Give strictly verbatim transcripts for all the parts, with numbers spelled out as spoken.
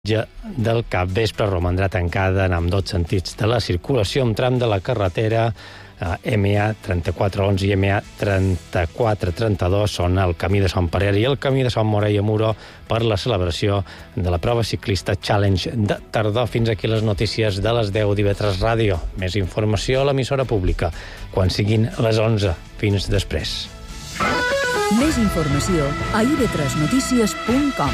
del capvespre romandrà tancada en ambdós sentits de la circulació amb tram de la carretera M A trenta-quatre onze i M A trenta-quatre trenta-dos són el camí de Sant Perer i el camí de Sant Morella Muro per la celebració de la prova ciclista Challenge de tardor. Fins aquí les notícies de les deu d'I V tres Ràdio. Més informació a l'emissora pública quan siguin les onze. Fins després. Més informació a i ve tres notícies punt com.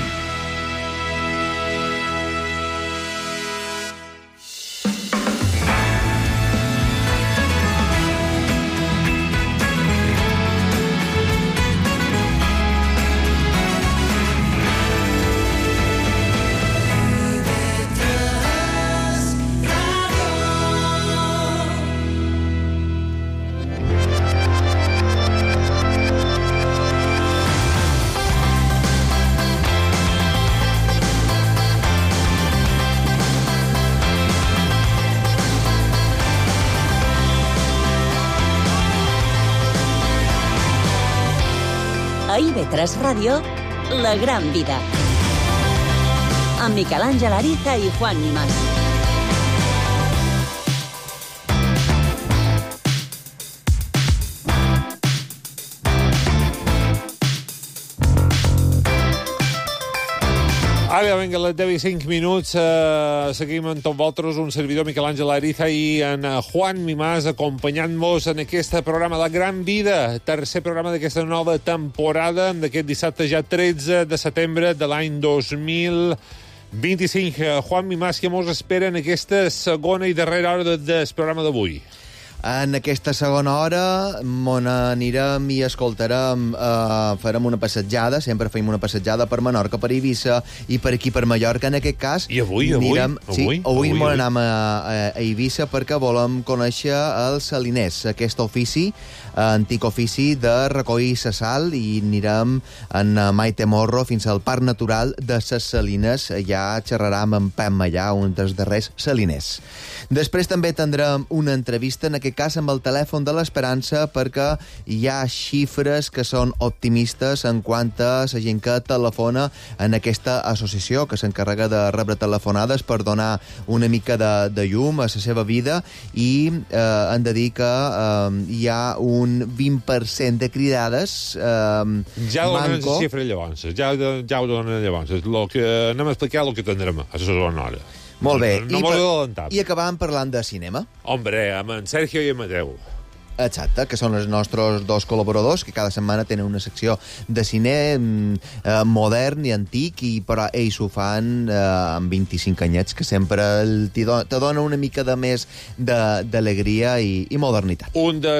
A I V tres Ràdio, La Gran Vida. Amb Miquel Àngel Ariza i Juan Nimas. Ara, vinga, les deu i cinc minuts. Eh, seguim amb tots vosaltres, un servidor, Miquel Àngel Ariza, i en Juan Mimàs, acompanyant-vos en aquest programa La Gran Vida, tercer programa d'aquesta nova temporada, d'aquest dissabte ja tretze de setembre de l'any dos mil vint-i-cinc. Juan Mimàs, què mos espera en aquesta segona i darrera hora del programa d'avui? En aquesta segona hora on anirem i escoltarem, eh, farem una passejada, sempre fem una passejada per Menorca, per Eivissa i per aquí per Mallorca, en aquest cas. I avui, avui? Anirem, avui? Sí, avui, avui anem a, a Eivissa perquè volem conèixer els saliners, aquest ofici, antic ofici de recollir la sal, i anirem en Maite Morro fins al Parc Natural de les Salines. Ja xerrarem amb Pep Mallà, un dels darrers saliners. Després també tindrem una entrevista, en aquest cas amb el telèfon de l'Esperança, perquè hi ha xifres que són optimistes en quant a la gent que telefona en aquesta associació, que s'encarrega de rebre telefonades per donar una mica de, de llum a la seva vida, i eh, hem de dir que eh, hi ha un vint per cent de cridades. Eh, ja donen la xifra llavors, ja, ja ho donen llavors. Lo que, anem a explicar el que tindrem a la segona hora. Molt bé. No, no I, m'ho he adelantat. I acabàvem parlant de cinema. Hombre, amb en Sergio i en Mateu. Exacte, que són els nostres dos col·laboradors, que cada setmana tenen una secció de cine eh, modern i antic, i però ells ho fan eh, amb vint-i-cinc anyets, que sempre el, te dona una mica de més d'alegria i, i modernitat. Un de...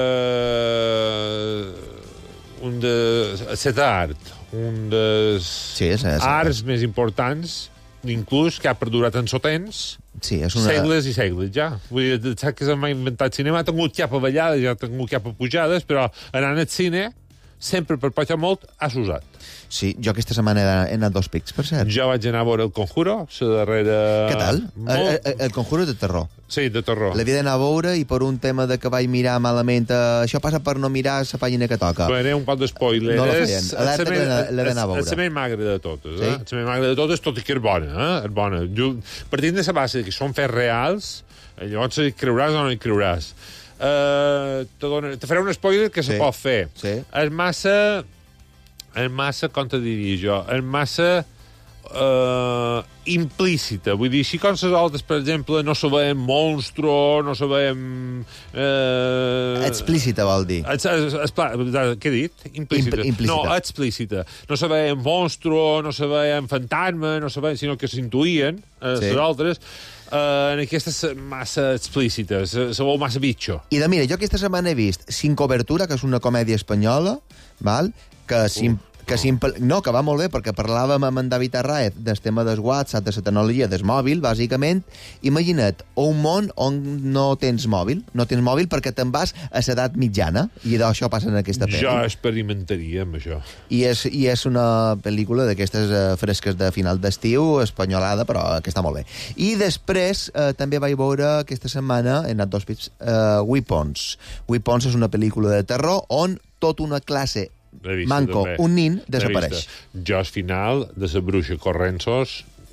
un de... set art. Un dels sí, és, és, arts és. més importants, inclús que ha perdurat en sotens, sí, és una... segles i segles, ja. Vull dir, saps que s'ha inventat cinema, ha tingut cap a ballades, ja ha tingut cap a pujades, però anant al cine, sempre per poc molt, ha s'usat. Sí, jo aquesta setmana he anat dos pics, per cert. Jo vaig anar a veure El Conjuro, la darrera... Què tal? Molt... El, el, el Conjuro de terror. Sí, de terror. L'havia d'anar a veure, i per un tema de que vaig mirar malament, eh, això passa per no mirar la pàgina que toca. Bé, un poc d'espoiler. No la feien. Alerta que l'he d'anar a veure. És la més magra de totes. Sí? Eh? La més magra de totes, tot i que és bona. Eh? És bona. Jo, partint de la base que són fets reals, llavors hi creuràs o no hi creuràs. Uh, te, dona, te faré un spoiler que sí. se pot fer. Sí. És massa... és massa, com te diria jo, és massa uh, implícita. Vull dir, així com les altres, per exemple, no se veiem monstro, no se veiem... Uh, explícita, vol dir. Es, es, es, què he dit? Implícita. Impl implícita. No, explícita. No se veiem monstro, no se veiem fantasma, no se veiem, sinó que s'intuïen, uh, sí. les altres, Uh, en aquestes massa explícites, se veu massa bitxo. I de mira, jo aquesta setmana he vist Sin Cobertura, que és una comèdia espanyola, val? que sim, que simple... No, que va molt bé, perquè parlàvem amb en David Arraez del tema del WhatsApp, de la tecnologia del mòbil, bàsicament. Imagina't un món on no tens mòbil, no tens mòbil perquè te'n vas a l'edat mitjana, i això passa en aquesta pel·li. Jo experimentaria amb això. I és, i és una pel·lícula d'aquestes eh, fresques de final d'estiu, espanyolada, però que està molt bé. I després eh, també vaig veure aquesta setmana, he anat dos pits, eh, Weapons. Weapons és una pel·lícula de terror on tota una classe vista, manco, també. un nin, desapareix. Jo al final de la bruixa Corrensos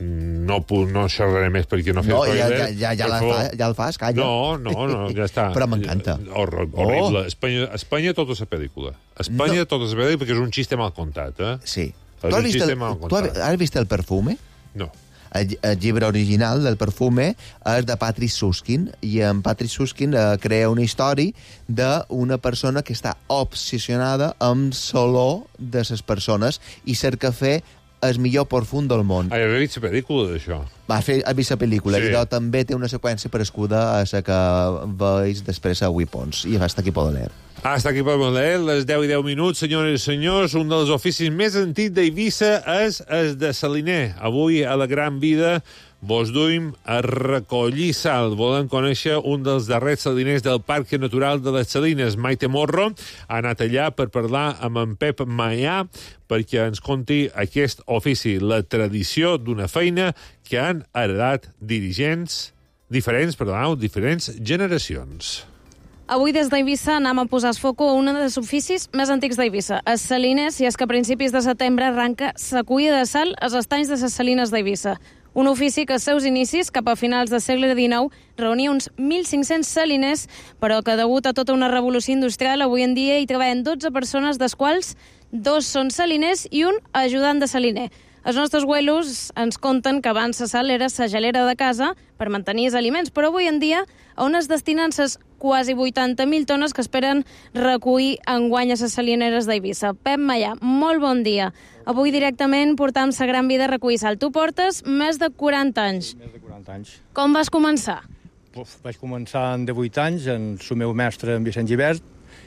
no, no xerraré més perquè no fer no, spoiler. ja, ja, ja, ja, fa, ja el fas, calla. No, no, no, ja està. Però m'encanta. Hor horrible. Oh. Espanya, Espanya tota la pel·lícula. Espanya no. tota la pel·lícula perquè és un xiste mal contat, eh? Sí. És tu has un vist xiste el, mal tu contat. has vist el Perfume? No. El, el llibre original del Perfume és de Patrick Süskind, i en Patrick Süskind eh, crea una història d'una persona que està obsessionada amb l'olor de les persones i cerca fer el millor perfum del món. Ah, ja he vist la pel·lícula d'això. Va fer, ha vist la pel·lícula, Sí. i doncs també té una seqüència parescuda a la que veus després a Weapons, i hasta aquí poden leer. Hasta aquí podem leer, les deu i deu minuts, senyores i senyors. Un dels oficis més antics d'Eivissa és el de saliner. Avui, a la Gran Vida, vos duim a recollir sal. Volem conèixer un dels darrers saliners del Parc Natural de les Salines. Maite Morro ha anat allà per parlar amb en Pep Maià perquè ens conti aquest ofici, la tradició d'una feina que han heredat dirigents diferents, perdoneu, diferents generacions. Avui des d'Eivissa anem a posar foco a un dels oficis més antics d'Eivissa, els saliners, i és que a principis de setembre arranca la cuia de sal als estanys de les salines d'Eivissa. Un ofici que als seus inicis, cap a finals del segle dinou, reunia uns mil cinc-cents saliners, però que degut a tota una revolució industrial, avui en dia hi treballen dotze persones, des quals dos són saliners i un ajudant de saliner. Els nostres abuelos ens conten que abans la sal era la gelera de casa per mantenir els aliments, però avui en dia a on es destinen les quasi vuitanta mil tones que esperen recollir enguany a les salineres d'Eivissa. Pep Maià, molt bon dia. Avui directament portam la Gran Vida a recollir sal. Tu portes més de quaranta anys. Més de quaranta anys. Com vas començar? Uf, vaig començar en de vuit anys, en el meu mestre, en Vicent Givert,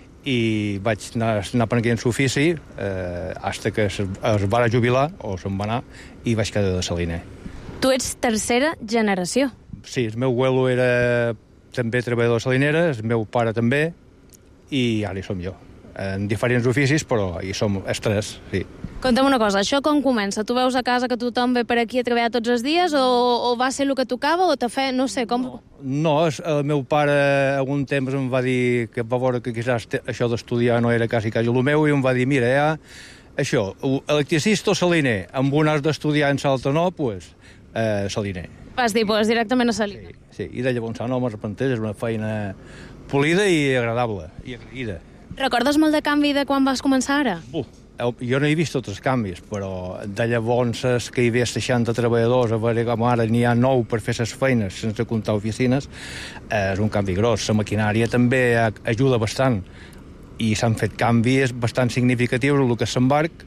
i vaig anar, anar aprenent l'ofici eh, fins que es, es va jubilar, o se'n va anar, i vaig quedar de saliner. Tu ets tercera generació. Sí, el meu abuelo era també treballador de salinera, el meu pare també, i ara hi som jo. En diferents oficis, però hi som els tres, sí. Conta'm una cosa, això com comença? Tu veus a casa que tothom ve per aquí a treballar tots els dies, o, o va ser el que tocava, o te fe... no sé, com... No, el meu pare algun temps em va dir que va veure que quizás això d'estudiar no era quasi quasi el meu, i em va dir, mira, ja, això, electricista o saliner, amb un has d'estudiar en l'altre no, doncs, pues, eh, saliner. Vas dir, pues, directament a saliner. Sí, sí, i de llavors no m'arrepenteix, és una feina polida i agradable, i agraïda. Recordes molt de canvi de quan vas començar ara? Uh, jo no he vist tots els canvis, però de llavors que hi havia seixanta treballadors, a veure com ara n'hi ha nou per fer les feines, sense comptar oficines, eh, és un canvi gros. La maquinària també ajuda bastant, i s'han fet canvis bastant significatius en el que és l'embarc,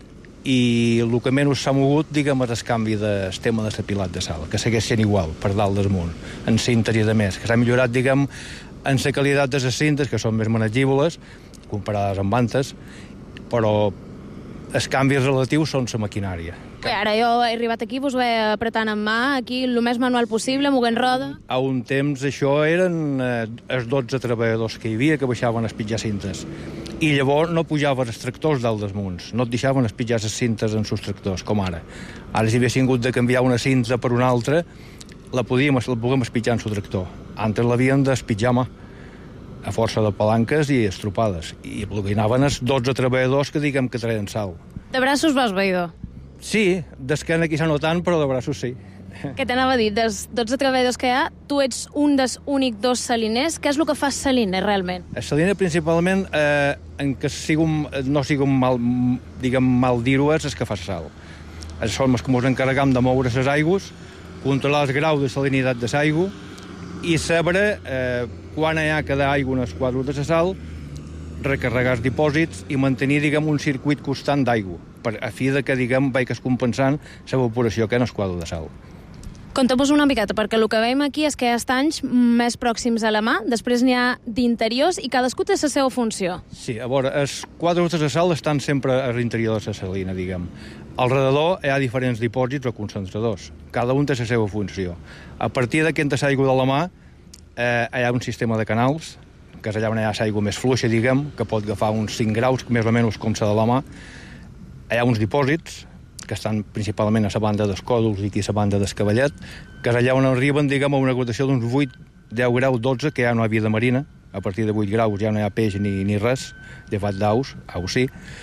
i el que menys s'ha mogut, diguem, és el canvi del tema de l'apilat de sal, que segueix sent igual, per dalt damunt, en cintes i de més, que s'ha millorat, diguem, en la qualitat de les cintes, que són més manegibles, comparades amb vantes, però els canvis relatius són la maquinària. Bé, ara jo he arribat aquí, vos ho he apretant en mà, aquí el més manual possible, moguent roda. A un temps això eren eh, els dotze treballadors que hi havia que baixaven a espitjar cintes. I llavors no pujaven els tractors dalt dels munts, no et deixaven espitjar les cintes en els tractors, com ara. Ara, si haguéssim hagut de canviar una cinta per una altra, la podíem, la podíem espitjar en el tractor. Antes l'havien d'espitjar a mà, a força de palanques i estropades. I anaven els dotze treballadors que diguem que treien sal. De braços vas veïdor. Sí, d'esquena quizà no tant, però de braços sí. Què t'anava a dir? Dels dotze treballadors que hi ha, tu ets un dels únics dos saliners. Què és el que fa saliner, realment? El saliner, principalment, eh, en què sigui un, no sigui un mal, diguem, mal dir-ho, és el que fa sal. Som els que ens encarregam de moure les aigües, controlar els graus de salinitat de l'aigua i saber eh, quan hi ha cada aigua en els quadres de la sal, recarregar els dipòsits i mantenir, diguem, un circuit constant d'aigua, per a fi de que, diguem, vagis compensant l'evaporació que hi ha en els quadres de sal. Conta'm-nos una miqueta, perquè el que veiem aquí és que hi ha estanys més pròxims a la mà, després n'hi ha d'interiors i cadascú té la seva funció. Sí, a veure, els quadres de la sal estan sempre a l'interior de la salina, diguem. Al redador hi ha diferents dipòsits o concentradors. Cada un té la seva funció. A partir de que entra l'aigua de la mà, eh, hi ha un sistema de canals, que és allà on hi ha l'aigua més fluixa, diguem, que pot agafar uns cinc graus, més o menys com la de la mà. Hi ha uns dipòsits, que estan principalment a la banda dels còdols i aquí a la banda del cavallet, que és allà on arriben, diguem, a una gradació d'uns vuit, deu graus, dotze, que ja no hi ha vida marina. A partir de vuit graus ja no hi ha peix ni, ni res, llevat d'aus, aus sí.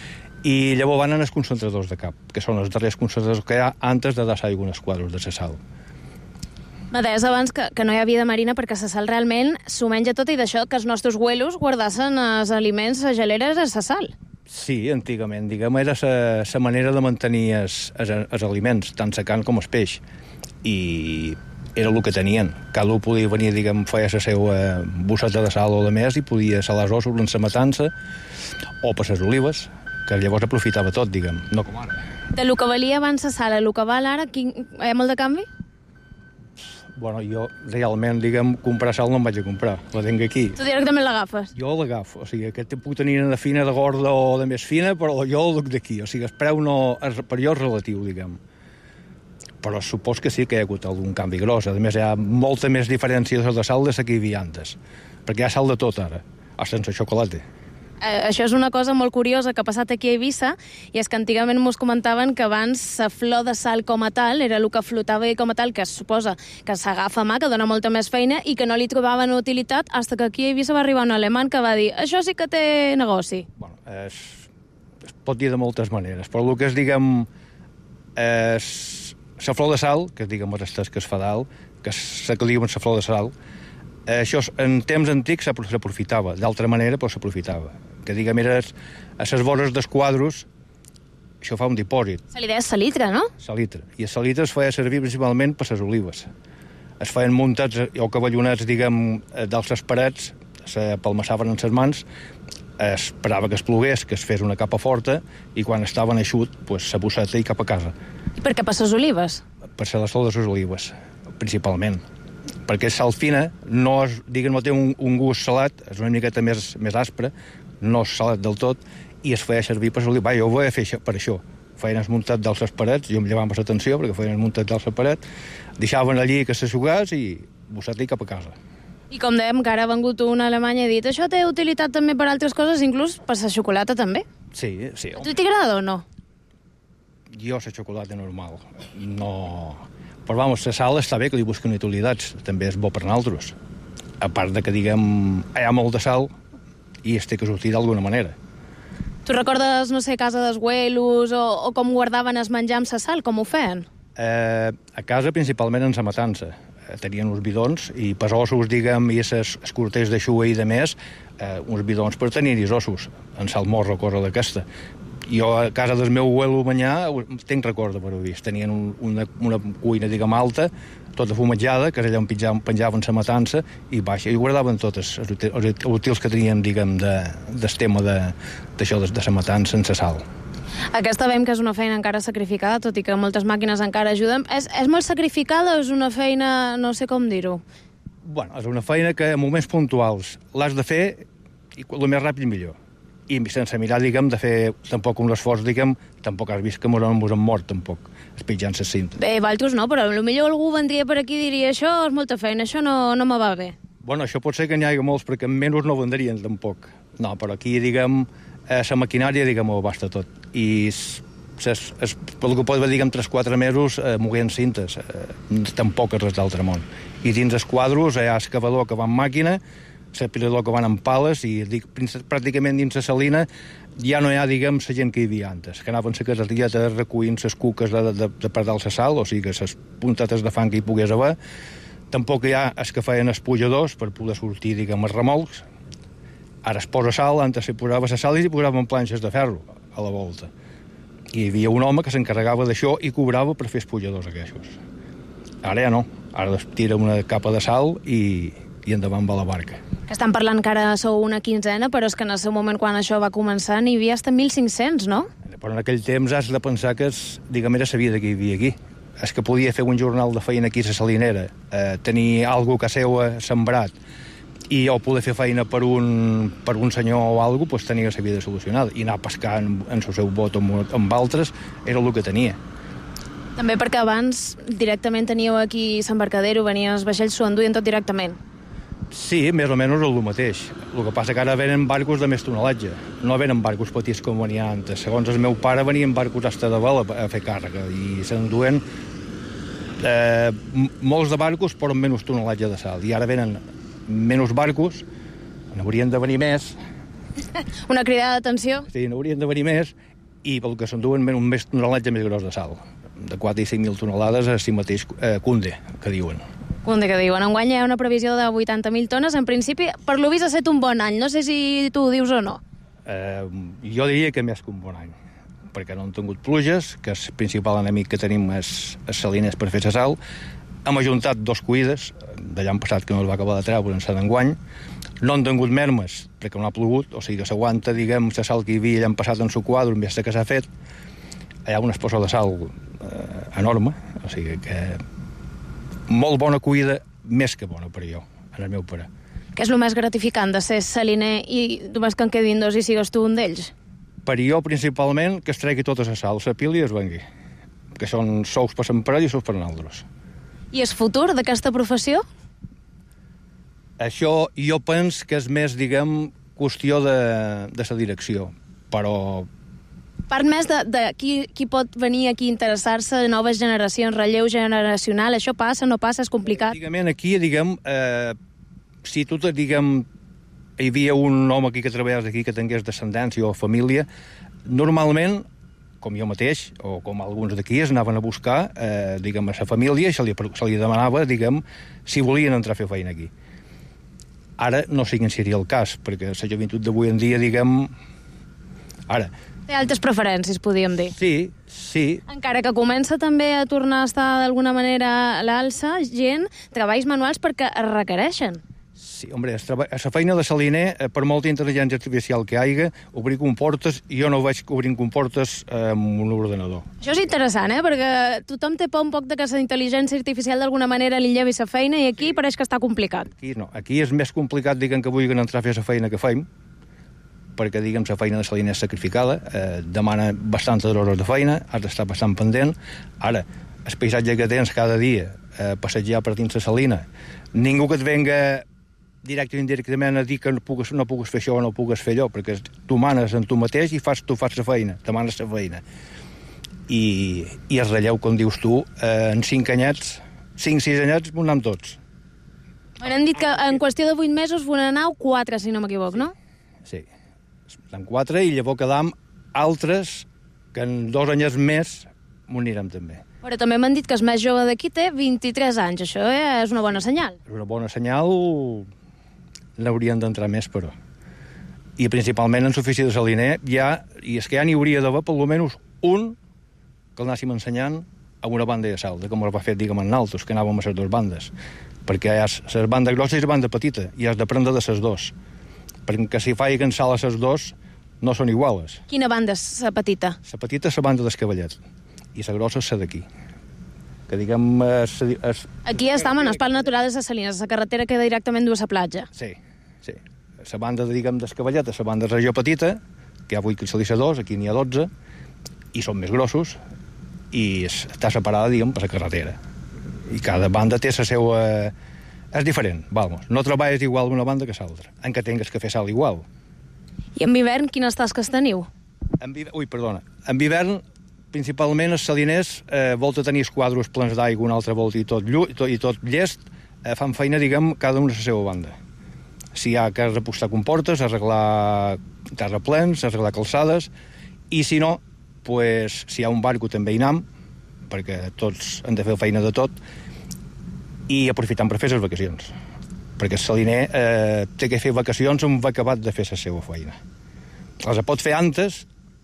I llavors van anar els concentradors de cap, que són els darrers concentradors que hi ha antes de deixar alguns quadros de la sal. Me deies abans que, que no hi ha vida marina perquè la sal realment s'ho menja tot i d'això que els nostres abuelos guardassen els aliments a geleres a la sal. Sí, antigament, diguem, era la manera de mantenir els, els, els aliments, tant la carn com el peix. I era el que tenien. Cada un podia venir, diguem, feia la seva bosseta de sal o de més i podia salar els ossos en la matança o per les olives, que llavors aprofitava tot, diguem, no com ara. De lo que valia abans la sal a lo que val ara, quin... hi ha molt de canvi? Bueno, jo realment, diguem, comprar sal no em vaig a comprar, la tinc aquí. Tu directament l'agafes? Jo l'agafo, o sigui, aquest puc tenir de fina, de gorda o de més fina, però jo el duc d'aquí, o sigui, el preu no, per jo és relatiu, diguem. Però supos que sí que hi ha hagut algun canvi gros. A més, hi ha molta més diferència de sal de la que hi havia antes, perquè hi ha sal de tot ara, sense xocolata. Eh, això és una cosa molt curiosa que ha passat aquí a Eivissa, i és que antigament mos comentaven que abans la flor de sal com a tal era el que flotava com a tal, que es suposa que s'agafa a mà, que dona molta més feina, i que no li trobaven utilitat, fins que aquí a Eivissa va arribar un alemany que va dir això sí que té negoci. Bueno, es, es pot dir de moltes maneres, però el que és, diguem, és la flor de sal, que és, diguem, els estés que es fa dalt, que és la que diuen la flor de sal, això en temps antics s'aprofitava, d'altra manera però s'aprofitava. Que diguem, era a les vores dels quadros, això fa un dipòsit. Se li deia salitre, no? Salitre. I el salitre es feia servir principalment per les olives. Es feien muntats o cavallonats, diguem, dels les parets, se palmassaven en les mans, esperava que es plogués, que es fes una capa forta, i quan estaven eixut, pues, la bosseta i cap a casa. Per què per les olives? Per la sal de les olives, principalment. Perquè sal fina no, és, diguem, no té un, un gust salat, és una miqueta més, més aspre, no és salat del tot, i es feia servir per oliva. Va, jo ho vaig fer això, per això. Feien esmuntat dels les parets, jo em llevava més atenció perquè feien esmuntat dels les parets, deixaven allí que s'aixugàs i bossat i cap a casa. I com dèiem, que ara ha vengut una alemanya i ha dit això té utilitat també per altres coses, inclús per la xocolata també. Sí, sí. A tu t'agrada o no? Jo la xocolata normal, no... Però, vamos, la sal està bé que li busquen utilitats, també és bo per nosaltres. A part de que, diguem, hi ha molt de sal i es té que sortir d'alguna manera. Tu recordes, no sé, casa dels abuelos o, o com guardaven el menjar amb la sal, com ho feien? Eh, a casa, principalment, en la matança. Eh, tenien uns bidons i per ossos, diguem, i els corters de xua i de més, eh, uns bidons per tenir-hi ossos, en salmorra o cosa d'aquesta. Jo a casa del meu abuelo Manyà tinc record d'haver-ho vist. Tenien un, una, una cuina, diguem, alta, tota fumejada, que allà on penjaven, penjaven la matança, i baixa, i guardaven tots els, els útils que tenien, diguem, de, del tema d'això, de, de, de la matança sense sal. Aquesta veiem que és una feina encara sacrificada, tot i que moltes màquines encara ajuden. És, és molt sacrificada o és una feina, no sé com dir-ho? Bueno, és una feina que en moments puntuals l'has de fer i el més ràpid millor. I sense mirar, diguem, de fer tampoc un esforç, diguem, tampoc has vist que mos hem mort, tampoc, espitjant les cintes. Bé, valtos no, però potser algú vendria per aquí i diria això és molta feina, això no, no me va bé. Bueno, això pot ser que n'hi hagi molts, perquè menys no vendrien, tampoc. No, però aquí, diguem, la eh, maquinària, diguem, ho basta tot. I ses, es, pel que pot haver, diguem, tres o quatre mesos eh, moguent cintes, eh, tampoc és res d'altre món. I dins els quadros hi ha excavador que va amb màquina, l'apilador que van amb pales, i dic, pràcticament dins la salina ja no hi ha, diguem, la gent que hi havia antes, que anaven la casatieta recollint les cuques de, de, de per dalt la sal, o sigui, les puntetes de fang que hi pogués haver. Tampoc hi ha els que feien espulladors per poder sortir, diguem, els remolcs. Ara es posa sal, antes se posava la sal i s'hi posaven planxes de ferro a la volta. I hi havia un home que s'encarregava d'això i cobrava per fer espulladors aquests. Ara ja no, ara es tira una capa de sal i, i endavant va la barca. Estan parlant que ara sou una quinzena, però és que en el seu moment, quan això va començar, n'hi havia fins mil cinc-cents, no? Però en aquell temps has de pensar que, és, diguem, era la vida que hi havia aquí. És que podia fer un jornal de feina aquí a la salinera, eh, tenir algú que seu sembrat, i o poder fer feina per un, per un senyor o alguna cosa, doncs tenia la vida solucionada. I anar a pescar en, en el seu bot amb, amb altres era el que tenia. També perquè abans directament teníeu aquí l'embarcadero, venien els vaixells, s'ho enduien tot directament. Sí, més o menys el mateix. El que passa que ara venen barcos de més tonelatge. No venen barcos petits com venia antes. Segons el meu pare, venien barcos hasta de vela a fer càrrega i s'enduen eh, molts de barcos però amb menys tonelatge de sal. I ara venen menys barcos, n'haurien de venir més. Una cridada d'atenció. Sí, n'haurien de venir més i pel que s'enduen un més tonelatge més gros de sal, de quatre i cinc mil tonelades, a si mateix eh, Cunde, que diuen. Cunde, que diuen. Enguany hi ha una previsió de vuitanta mil tones. En principi, per lo vist ha estat un bon any. No sé si tu ho dius o no. Eh, jo diria que més que un bon any, perquè no han tingut pluges, que el principal enemic que tenim és, és salines per fer la sal. Hem ajuntat dos cuides, de l'any passat que no es va acabar de treure en sa d'enguany. No han tingut mermes, perquè no ha plogut, o sigui que s'aguanta, diguem, la sal que hi havia l'any passat en su quadre, en vista que s'ha fet. Hi ha un exposor de sal eh, enorme, o sigui que molt bona cuida, més que bona per jo, en el meu pare. Què és el més gratificant de ser saliner i només que en quedin dos i sigues tu un d'ells? Per jo, principalment, que es tregui tota la sal, la pila i es vengui, que són sous per l'empresa i sous per nosaltres. I el futur d'aquesta professió? Això jo penso que és més, diguem, qüestió de, de la direcció, però... Part més de, de qui, qui pot venir aquí a interessar-se, noves generacions, relleu generacional, això passa, no passa, és complicat? Antigament aquí, diguem, eh, si tu, diguem, hi havia un home aquí que treballés aquí que tingués descendència o família, normalment, com jo mateix, o com alguns d'aquí, es anaven a buscar, eh, diguem, a la família i se li, se li demanava, diguem, si volien entrar a fer feina aquí. Ara no sé quin seria el cas, perquè la joventut d'avui en dia, diguem... Ara... Té altres preferències, podríem dir. Sí, sí. Encara que comença també a tornar a estar d'alguna manera a l'alça, gent, treballs manuals perquè es requereixen. Sí, home, la feina de saliner, per molta intel·ligència artificial que hi hagi, obrir comportes, jo no veig obrint comportes amb un ordenador. Això és interessant, eh? Perquè tothom té por un poc de que la intel·ligència artificial d'alguna manera li llevi la feina i aquí pareix que està complicat. Aquí no, aquí és més complicat, diguem, que vulguin entrar a fer la feina que fem, perquè, diguem, la feina de saliner és sacrificada, eh, demana bastantes hores de feina, has d'estar bastant pendent. Ara, el paisatge que tens cada dia, eh, passejar per dins la salina, ningú que et venga directe o indirectament a dir que no pugues, no pugues fer això o no pugues fer allò, perquè tu manes en tu mateix i fas, tu fas la feina, demanes la feina. I, i el relleu, com dius tu, eh, en cinc anyets, cinc, sis anyets, ho anem tots. Bueno, hem dit que en qüestió de vuit mesos vos n'anau quatre, si no m'equivoc, no? Sí. En quatre, i llavors quedam altres que en dos anyets més m'ho anirem també. Però també m'han dit que el més jove d'aquí té vint-i-tres anys. Això és una bona senyal. És una bona senyal, n'haurien d'entrar més, però. I principalment en l'ofici de saliner, ja, i és que ja n'hi hauria d'haver per almenys un que el anàssim ensenyant a una banda de sal, de com es va fer, diguem, en altres, que anàvem a les dues bandes. Perquè hi ha la banda grossa i la banda petita, i has d'aprendre de les dues. Perquè si faiguen sal a les dues, no són iguales. Quina banda és la petita? La petita és la banda del cavallet, i la grossa és la d'aquí. Que diguem... Es, es... Aquí estem en Espal Natural de les Salines, la carretera que directament du a la platja. Sí, sí. La banda, diguem, del cavallet és la banda de regió petita, que hi ha vuit dos, aquí n'hi ha dotze, i són més grossos, i està separada, diguem, per la carretera. I cada banda té la seva... És diferent, vamos. No treballes igual una banda que l'altra, en què tingues que fer sal igual. I en hivern, quines tasques teniu? En vi... Ui, perdona. En hivern, principalment, els saliners eh, volta tenir els quadros plens d'aigua, una altra volta i tot, llu... i tot, i tot llest, eh, fan feina, diguem, cada una a la seva banda. Si hi ha que repostar comportes, arreglar terraplens, arreglar calçades, i si no, pues, si hi ha un barco també hi anem, perquè tots han de fer feina de tot, i aprofitant per fer les vacacions. Perquè el saliner eh, té que fer vacacions on va acabat de fer la seva feina. Les pot fer antes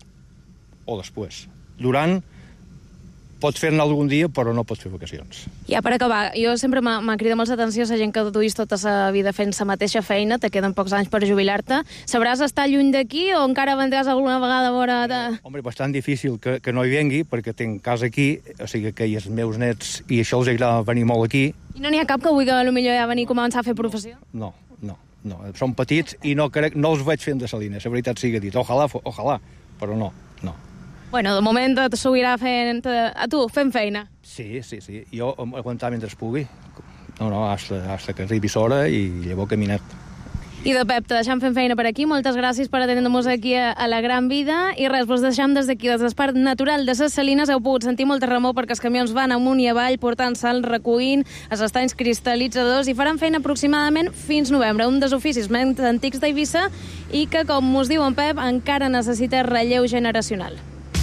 o després. Durant pot fer-ne algun dia, però no pot fer vacacions. Ja per acabar, jo sempre m'ha cridat molt l'atenció la gent que duis tota la vida fent la mateixa feina, te queden pocs anys per jubilar-te. Sabràs estar lluny d'aquí o encara vendràs alguna vegada a veure... De... Eh, home, bastant difícil que, que no hi vengui, perquè tinc casa aquí, o sigui que els meus nets, i això els agrada venir molt aquí. I no n'hi ha cap que vulgui potser ja venir a començar a fer professió? No, no, no. Són petits i no, crec, no els veig fent de saliner, la veritat sigui dit. Ojalà, ojalà, però no, no. Bueno, de moment s'ho irà fent a tu, fent feina. Sí, sí, sí. Jo aguantar mentre es pugui. No, no, hasta, hasta que arribi l'hora i llavors caminet. I de Pep, te deixem fent feina per aquí. Moltes gràcies per atendre-nos aquí a, a La Gran Vida. I res, vos deixem des d'aquí, des del Parc Natural de les Salines. Heu pogut sentir molta remor perquè els camions van amunt i avall portant sal, recollint els estanys cristal·litzadors i faran feina aproximadament fins novembre. Un dels oficis més antics d'Eivissa i que, com us diu en Pep, encara necessita relleu generacional.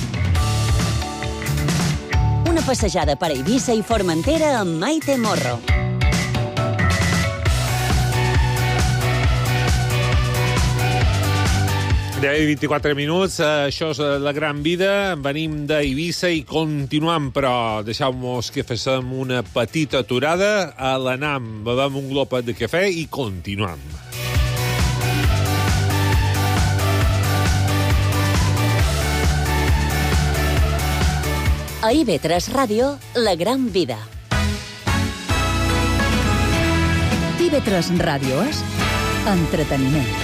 una passejada per Eivissa i Formentera amb Maite Morro. deu i vint-i-quatre minuts, això és La Gran Vida, venim d'Eivissa i continuam, però deixeu-nos que fem una petita aturada a l'Anam, bevem un glopet de cafè i continuam. A I V tres Ràdio, La Gran Vida. I V tres Ràdio és entreteniment.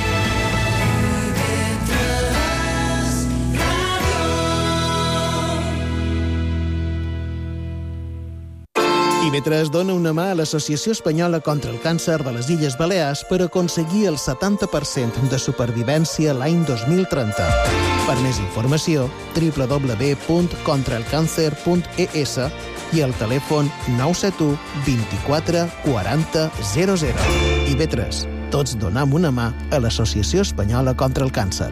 I V tres dona una mà a l'Associació Espanyola contra el Càncer de les Illes Balears per aconseguir el setanta per cent de supervivència l'any dos mil trenta. Per més informació, w w w punt contra el càncer punt e s i el telèfon nou set u vint-i-quatre quaranta zero zero. I V tres. Tots donem una mà a l'Associació Espanyola contra el Càncer.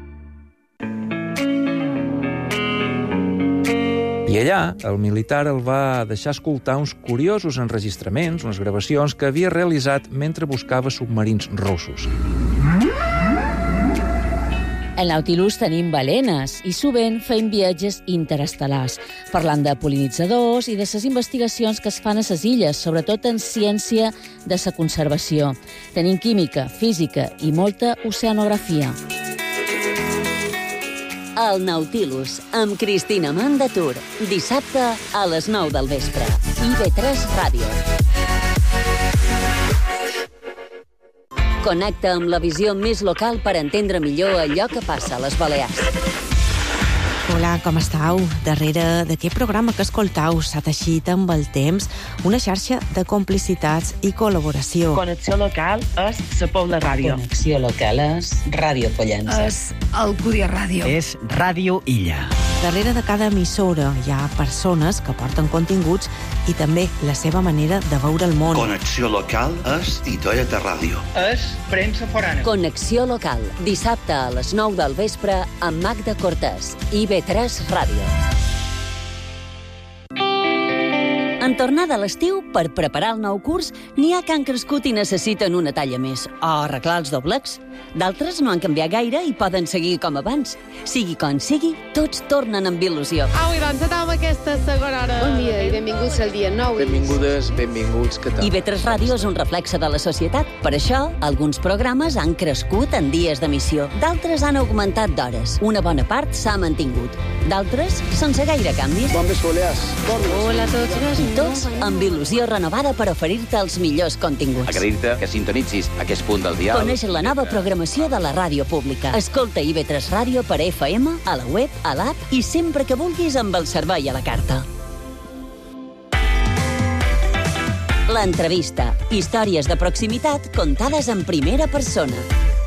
I allà, el militar el va deixar escoltar uns curiosos enregistraments, unes gravacions que havia realitzat mentre buscava submarins russos. Al Nautilus tenim balenes i sovint fem viatges interestel·lars, parlant de pol·linitzadors i de les investigacions que es fan a les illes, sobretot en ciència de la conservació. Tenim química, física i molta oceanografia. El Nautilus, amb Cristina Mandatur, dissabte a les nou del vespre. I V tres Ràdio. Connecta amb la visió més local per entendre millor allò que passa a les Balears. Hola, com estàu? Darrere d'aquest programa que escoltau s'ha teixit amb el temps una xarxa de complicitats i col·laboració. Connexió local és la Pobla Ràdio. Connexió local és Ràdio Pollença. És Alcúdia Ràdio. És Ràdio Illa. Darrere de cada emissora hi ha persones que porten continguts i també la seva manera de veure el món. Connexió local és Titoia de Ràdio. És premsa forana. Connexió local, dissabte a les nou del vespre amb Magda Cortés. I V tres Ràdio. En tornada a l'estiu, per preparar el nou curs, n'hi ha que han crescut i necessiten una talla més, o arreglar els doblecs. D'altres no han canviat gaire i poden seguir com abans. Sigui com sigui, tots tornen amb il·lusió. Au, i doncs anem aquesta segona hora. Bon dia i benvinguts al dia nou. Benvingudes, benvinguts, què tal? I V tres Ràdio és un reflexe de la societat. Per això, alguns programes han crescut en dies d'emissió. D'altres han augmentat d'hores. Una bona part s'ha mantingut. D'altres, sense gaire canvis. Bon vespre, Balears. Hola a tots. I tots amb il·lusió renovada per oferir-te els millors continguts. Agrair-te que sintonitzis aquest punt del dial. Coneix la nova programació de la ràdio pública. Escolta I V tres Ràdio per F M, a la web, a l'app i sempre que vulguis amb el servei a la carta. L'entrevista. Històries de proximitat contades en primera persona.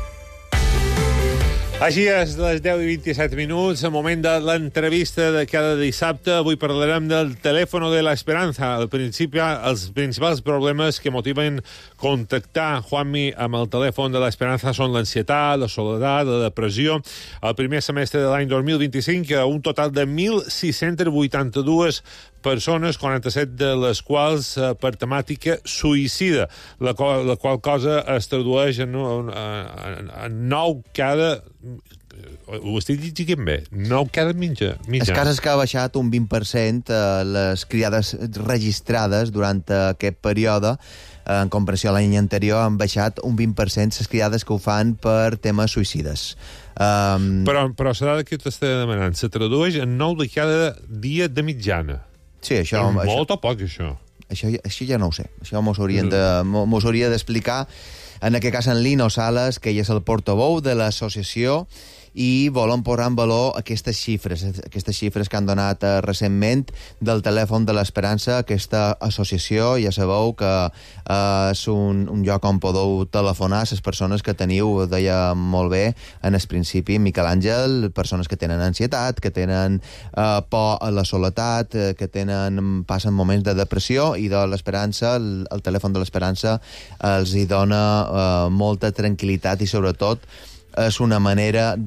Així és, les deu i vint-i-set minuts, el moment de l'entrevista de cada dissabte. Avui parlarem del telèfon de l'Esperança. Al principi, els principals problemes que motiven contactar Juanmi amb el telèfon de l'Esperança són l'ansietat, la soledat, la depressió. El primer semestre de l'any dos mil vint-i-cinc, un total de mil sis-cents vuitanta-dues persones, quaranta-set de les quals eh, per temàtica suïcida, la qual, la qual cosa es tradueix en, en, en, en nou cada... Ho estic llegint bé? Nou cada mitja. mitja. El cas és que ha baixat un vint per cent eh, les criades registrades durant aquest període. En comparació a l'any anterior han baixat un vint per cent les criades que ho fan per temes suïcides. Um... Però, però la dada que t'estaré demanant se tradueix en nou de cada dia de mitjana. Sí, això... És això, molt o poc, això? Això, això ja no ho sé. Això mos haurien de, mos hauria d'explicar, en aquest cas, en Lino Sales, que ell és el portaveu de l'associació, i volen posar en valor aquestes xifres, aquestes xifres que han donat eh, recentment del telèfon de l'Esperança. Aquesta associació, ja sabeu que eh, és un, un lloc on podeu telefonar a les persones que teniu, ho deia molt bé en el principi Miquel Àngel, persones que tenen ansietat, que tenen eh, por a la soledat, eh, que tenen, passen moments de depressió, i de l'Esperança, el, el telèfon de l'Esperança els hi dona eh, molta tranquil·litat i sobretot és una manera de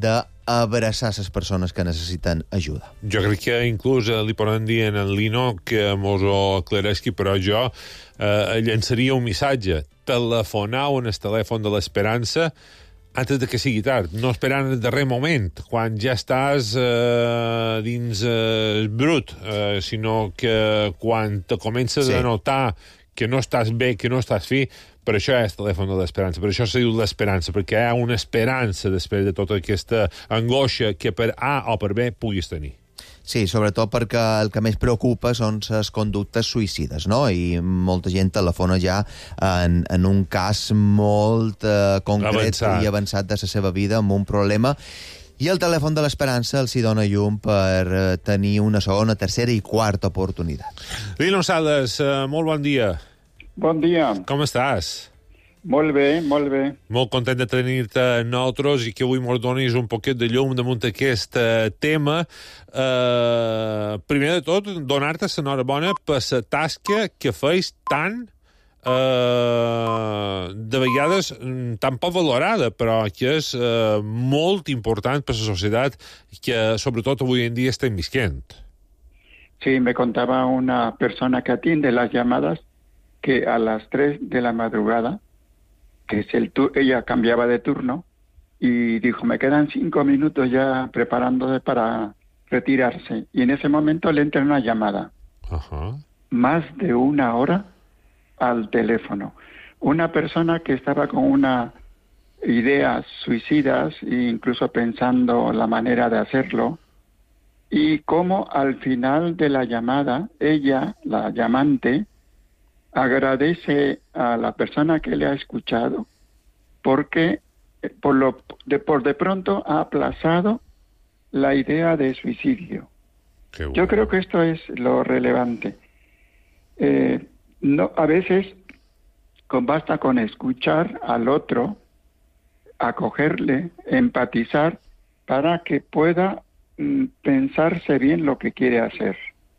abraçar les persones que necessiten ajuda. Jo crec que inclús eh, li poden dir en el Lino que mos ho aclareixi, però jo eh, llançaria un missatge. Telefonau en el telèfon de l'Esperança antes de que sigui tard, no esperant el darrer moment, quan ja estàs eh, dins eh, el brut, eh, sinó que quan te comences sí. a notar que no estàs bé, que no estàs fi, per això és el telèfon de l'Esperança, per això se diu l'Esperança, perquè hi ha una esperança després de tota aquesta angoixa que per A o per B puguis tenir. Sí, sobretot perquè el que més preocupa són les conductes suïcides, no? I molta gent telefona ja en, en un cas molt eh, concret avançat. i avançat de la seva vida amb un problema. I el telèfon de l'Esperança els hi dona llum per eh, tenir una segona, tercera i quarta oportunitat. Lino Sales, eh, molt bon dia. Bon dia. Com estàs? Molt bé, molt bé. Molt content de tenir-te nosaltres i que avui ens donis un poquet de llum damunt aquest uh, tema. Uh, primer de tot, donar-te l'enhorabona per la tasca que feis tan, uh, de vegades, tan poc valorada, però que és uh, molt important per la societat que, sobretot, avui en dia estem visquent. Sí, me contaba una persona que atiende las llamadas que a las tres de la madrugada que es el tu ella cambiaba de turno y dijo, me quedan cinco minutos ya preparándose para retirarse. Y en ese momento le entra una llamada. Ajá. Más de una hora al teléfono. Una persona que estaba con una ideas suicidas e incluso pensando la manera de hacerlo. Y cómo al final de la llamada, ella, la llamante, agradece a la persona que le ha escuchado porque por, lo, de, por de pronto ha aplazado la idea de suicidio. Qué bueno. Yo creo que esto es lo relevante. Eh, no, a veces con, basta con escuchar al otro, acogerle, empatizar, para que pueda mm, pensarse bien lo que quiere hacer.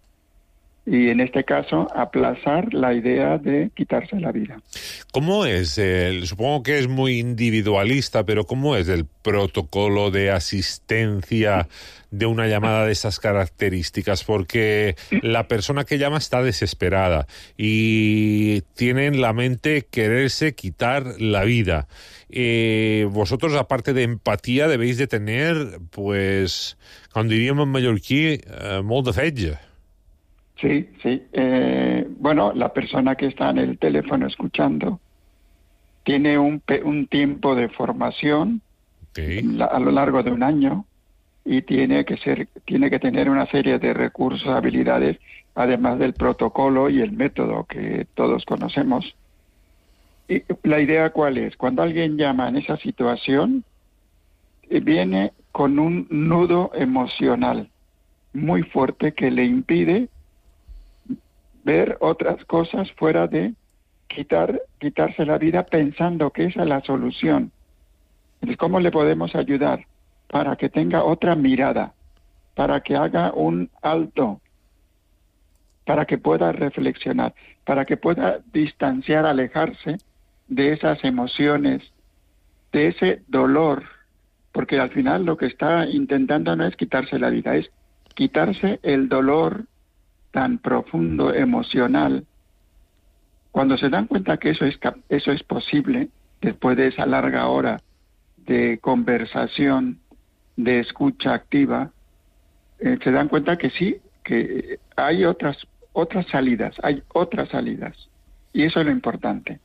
Y en este caso, aplazar la idea de quitarse la vida. ¿Cómo es? El, supongo que es muy individualista, pero ¿cómo es el protocolo de asistencia de una llamada de esas características? Porque la persona que llama está desesperada y tiene en la mente quererse quitar la vida. Eh, vosotros, aparte de empatía, debéis de tener, pues, com diríem en mallorquí, eh, molt de fetge. Sí, sí. Eh, bueno, la persona que está en el teléfono escuchando tiene un, un tiempo de formación okay. la, a lo largo de un año y tiene que ser, tiene que tener una serie de recursos, habilidades, además del protocolo y el método que todos conocemos. Y la idea ¿cuál es? Cuando alguien llama en esa situación, viene con un nudo emocional muy fuerte que le impide ver otras cosas fuera de quitar, quitarse la vida pensando que esa es la solución. Entonces, ¿cómo le podemos ayudar? Para que tenga otra mirada, para que haga un alto, para que pueda reflexionar, para que pueda distanciar, alejarse de esas emociones, de ese dolor, porque al final lo que está intentando no es quitarse la vida, es quitarse el dolor tan profundo, emocional. Cuando se dan cuenta que eso es, eso es posible, después de esa larga hora de conversación, de escucha activa, eh, se dan cuenta que sí, que hay otras, otras salidas, hay otras salidas. Y eso es lo importante.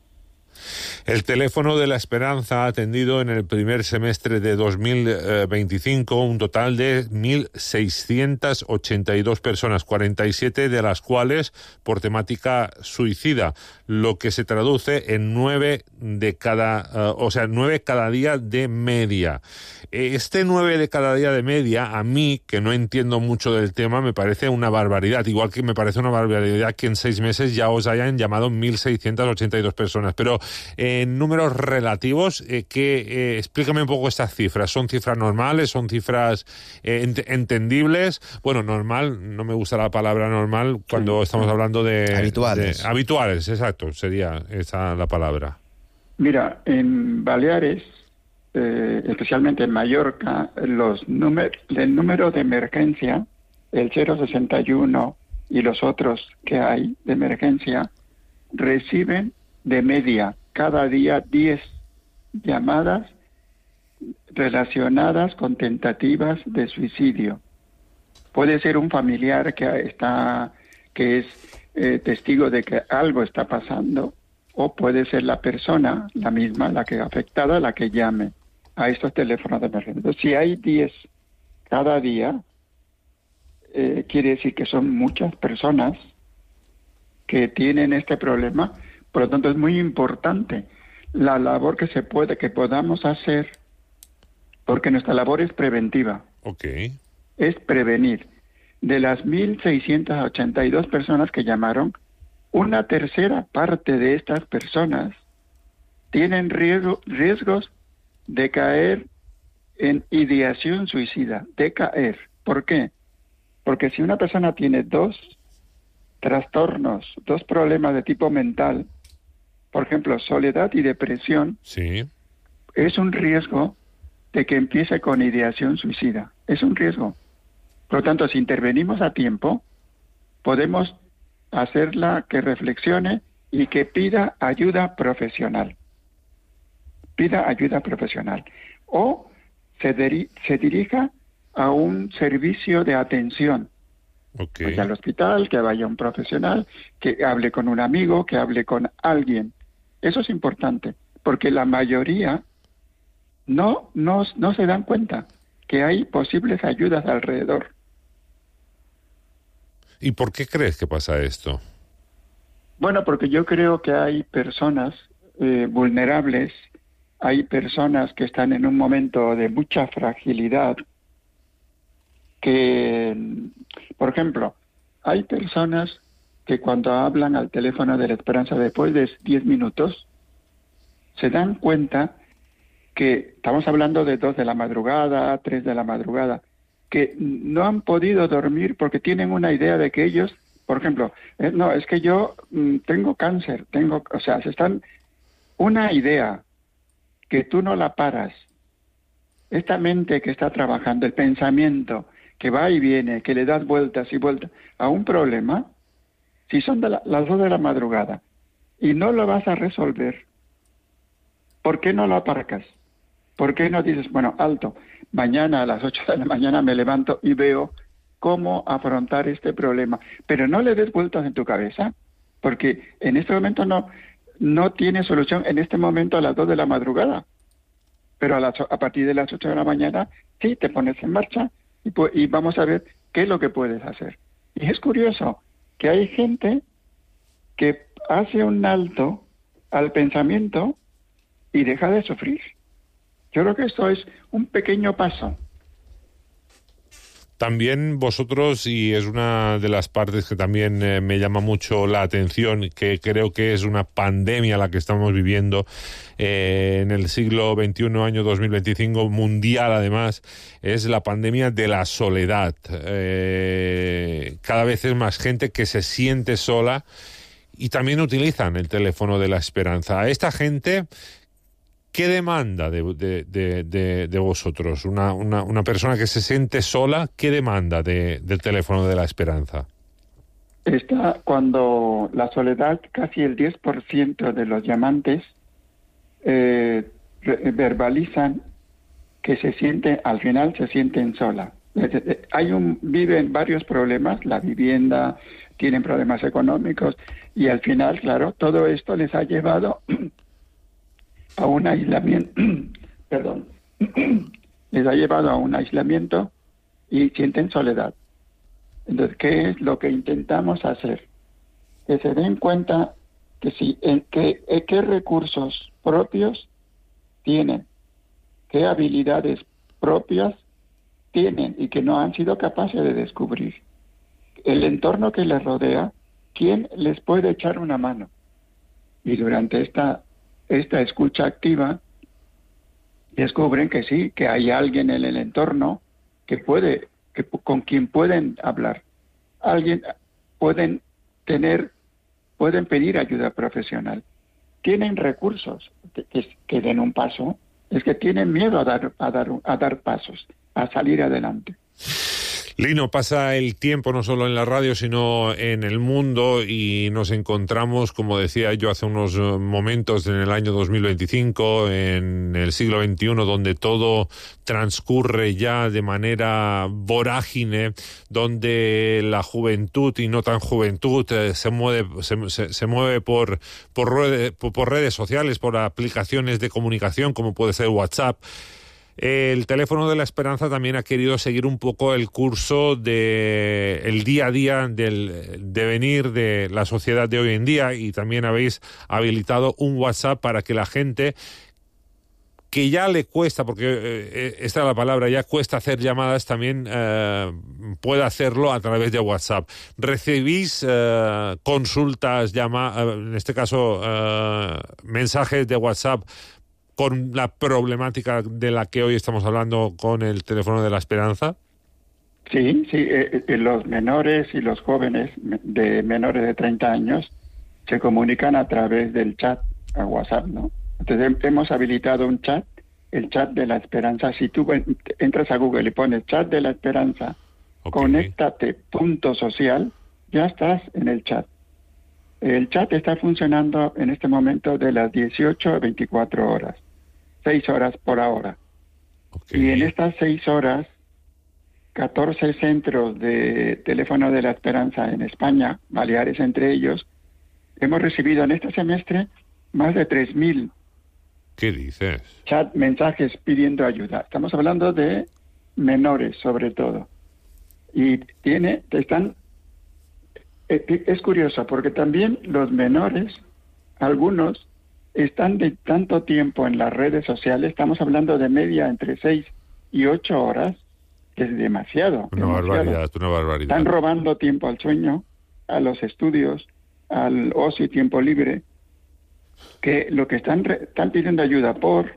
El teléfono de la Esperanza ha atendido en el primer semestre de dos mil veinticinco un total de mil seiscientas ochenta y dos personas, cuarenta y siete de las cuales por temática suicida, lo que se traduce en nueve de cada, uh, o sea, nueve cada día de media. Este nueve de cada día de media, a mí, que no entiendo mucho del tema, me parece una barbaridad, igual que me parece una barbaridad que en seis meses ya os hayan llamado mil seiscientas ochenta y dos personas, pero en números relativos, eh, que, eh, explícame un poco estas cifras. ¿Son cifras normales? ¿Son cifras eh, ent entendibles? Bueno, normal, no me gusta la palabra normal cuando sí. estamos hablando de... Habituales. De, habituales, exacto, sería esa la palabra. Mira, en Baleares eh, especialmente en Mallorca, los númer el número de emergencia, el cero sesenta y uno y los otros que hay de emergencia, reciben de media cada día diez llamadas relacionadas con tentativas de suicidio. Puede ser un familiar que está que es eh, testigo de que algo está pasando, o puede ser la persona, la misma, la que afectada, la que llame a estos teléfonos de emergencia. Entonces, si hay diez cada día, eh, quiere decir que son muchas personas que tienen este problema. Por lo tanto, es muy importante la labor que se puede, que podamos hacer, porque nuestra labor es preventiva. Okay. Es prevenir. De las mil seiscientas ochenta y dos personas que llamaron, una tercera parte de estas personas tienen riesgo, riesgos de caer en ideación suicida, de caer. ¿Por qué? Porque si una persona tiene dos trastornos, dos problemas de tipo mental, por ejemplo, soledad y depresión, sí, es un riesgo de que empiece con ideación suicida. Es un riesgo. Por lo tanto, si intervenimos a tiempo, podemos hacerla que reflexione y que pida ayuda profesional. Pida ayuda profesional. O se, diri se dirija a un servicio de atención. Okay. Vaya al hospital, que vaya un profesional, que hable con un amigo, que hable con alguien. Eso es importante, porque la mayoría no, no, no se dan cuenta que hay posibles ayudas alrededor. ¿Y por qué crees que pasa esto? Bueno, porque yo creo que hay personas eh, vulnerables, hay personas que están en un momento de mucha fragilidad, que, por ejemplo, hay personas que cuando hablan al teléfono de la esperanza después de diez minutos, se dan cuenta que estamos hablando de dos de la madrugada, tres de la madrugada, que no han podido dormir porque tienen una idea de que ellos, por ejemplo, eh, no, es que yo mm, tengo cáncer, tengo, o sea, se están, una idea que tú no la paras, esta mente que está trabajando, el pensamiento que va y viene, que le das vueltas y vueltas a un problema, si son de la, las dos de la madrugada y no lo vas a resolver, ¿por qué no lo aparcas? ¿Por qué no dices, bueno, alto, mañana a las ocho de la mañana me levanto y veo cómo afrontar este problema? Pero no le des vueltas en tu cabeza, porque en este momento no, no tiene solución en este momento a las dos de la madrugada. Pero a, las, a partir de las ocho de la mañana, sí, te pones en marcha y, y vamos a ver qué es lo que puedes hacer. Y es curioso que hay gente que hace un alto al pensamiento y deja de sufrir. Yo creo que esto es un pequeño paso. También vosotros, y es una de las partes que también eh, me llama mucho la atención, que creo que es una pandemia la que estamos viviendo eh, en el siglo veintiuno, año dos mil veinticinco, mundial además, es la pandemia de la soledad. Eh, cada vez es más gente que se siente sola y también utilizan el teléfono de la esperanza. A esta gente, ¿qué demanda de, de, de, de, de vosotros? Una, una, una persona que se siente sola, ¿qué demanda de, del teléfono de la esperanza? Está cuando la soledad, casi el diez por ciento de los llamantes eh, verbalizan que se sienten, al final se sienten sola. Hay un, viven varios problemas, la vivienda, tienen problemas económicos, y al final, claro, todo esto les ha llevado a un aislamiento, perdón, les ha llevado a un aislamiento y sienten soledad. Entonces, ¿qué es lo que intentamos hacer? Que se den cuenta que si, en qué, en qué recursos propios tienen, qué habilidades propias tienen y que no han sido capaces de descubrir. El entorno que les rodea, ¿quién les puede echar una mano? Y durante esta esta escucha activa, descubren que sí, que hay alguien en el entorno que puede, que, con quien pueden hablar. Alguien, pueden tener, pueden pedir ayuda profesional. Tienen recursos que, que, que den un paso es que tienen miedo a dar, a dar, a dar pasos, a salir adelante. Lino, pasa el tiempo no solo en la radio, sino en el mundo, y nos encontramos, como decía yo hace unos momentos, en el año dos mil veinticinco, en el siglo veintiuno, donde todo transcurre ya de manera vorágine, donde la juventud y no tan juventud eh, se mueve, se, se, se mueve por, por, redes, por, por redes sociales, por aplicaciones de comunicación, como puede ser WhatsApp. El teléfono de la esperanza también ha querido seguir un poco el curso de el día a día del devenir de la sociedad de hoy en día, y también habéis habilitado un WhatsApp para que la gente que ya le cuesta, porque eh, esta es la palabra, ya cuesta hacer llamadas, también eh, pueda hacerlo a través de WhatsApp. ¿Recibís eh, consultas, llama, en este caso eh, mensajes de WhatsApp con la problemática de la que hoy estamos hablando con el teléfono de la esperanza? Sí, sí, eh, eh, los menores y los jóvenes de menores de treinta años se comunican a través del chat a WhatsApp, ¿no? Entonces hemos habilitado un chat, el chat de la esperanza. Si tú entras a Google y pones chat de la esperanza, okay, conéctate punto social, ya estás en el chat. El chat está funcionando en este momento de las dieciocho a veinticuatro horas. Seis horas por hora. Okay. Y en estas seis horas, catorce centros de teléfono de la esperanza en España, Baleares entre ellos, hemos recibido en este semestre más de tres mil. ¿Qué dices? Chat, mensajes pidiendo ayuda. Estamos hablando de menores, sobre todo. Y tiene, están, es curioso, porque también los menores, algunos, están de tanto tiempo en las redes sociales, estamos hablando de media entre seis y ocho horas, que es demasiado. Una demasiado. barbaridad, una barbaridad. Están robando tiempo al sueño, a los estudios, al ocio y tiempo libre, que lo que están, re, están pidiendo ayuda por,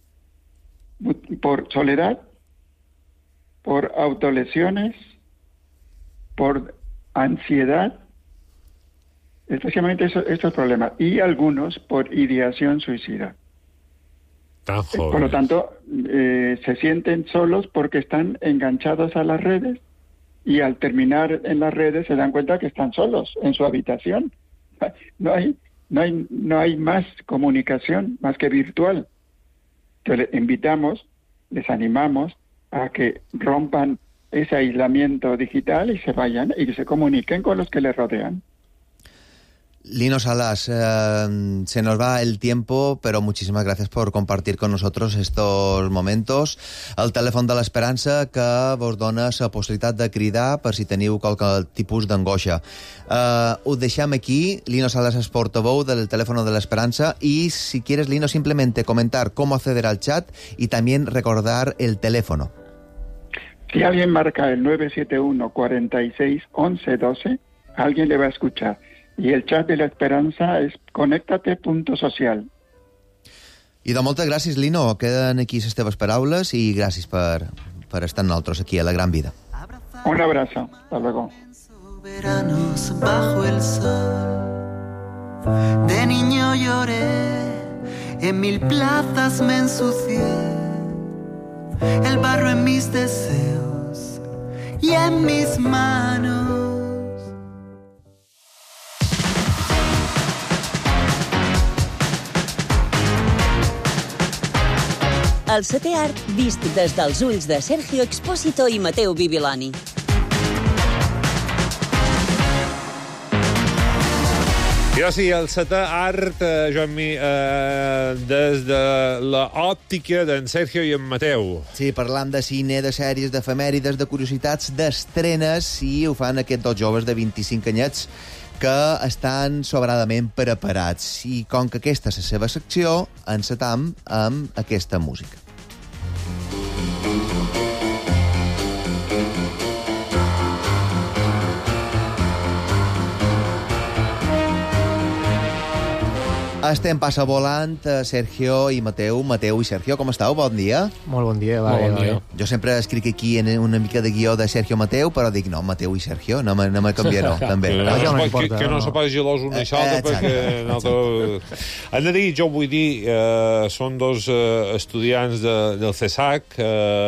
por soledad, por autolesiones, por ansiedad, especialmente eso, estos problemas, y algunos por ideación suicida. Tan jóvenes. Por lo tanto, eh, se sienten solos porque están enganchados a las redes, y al terminar en las redes se dan cuenta que están solos en su habitación. No hay, no hay, no hay más comunicación más que virtual. Entonces, les invitamos, les animamos a que rompan ese aislamiento digital y se vayan y se comuniquen con los que les rodean. Lino Salas, eh, se nos va el tiempo, pero muchísimas gracias por compartir con nosotros estos momentos. El telèfon de l'Esperança, que vos dona la possibilitat de cridar per si teniu qualque tipus d'angoixa. Eh, ho deixem aquí. Lino Salas es portavoz del teléfono de l'Esperança, y si quieres, Lino, simplemente comentar cómo acceder al chat y también recordar el teléfono. Si alguien marca el nueve siete uno, cuarenta y seis, once, doce, alguien le va a escuchar. I el xat de l'Esperança és conéctate punto social. I de moltes gràcies, Lino. Queden aquí les teves paraules i gràcies per, per estar nosaltres aquí a La Gran Vida. Un abrazo. Hasta luego. Veranos bajo el sol. De niño lloré, en mil plazas me ensucié. El barro en mis deseos y en mis manos. El setè art vist des dels ulls de Sergio Expósito i Mateu Bibiloni. I ara sí, el setè art, eh, Joan-Mi, eh, des de l'òptica d'en Sergio i en Mateu. Sí, parlant de cine, de sèries, d'efemèrides, de curiositats, d'estrenes, i ho fan aquests dos joves de vint-i-cinc anyets que estan sobradament preparats. I com que aquesta és la seva secció, encetam amb aquesta música. Estem passa volant, Sergio i Mateu. Mateu i Sergio, com esteu? Bon dia. Molt bon dia. Va, Molt bon va, dia. Jo sempre escric aquí en una mica de guió de Sergio Mateu, però dic, no, Mateu i Sergio, no me, no me canviaré, també. Que, no, no, no que, importa, que no no. se pas gelós un d'això, Eh, perquè... exacte. No, han de dir, jo vull dir, eh, són dos eh, estudiants de, del CESAC,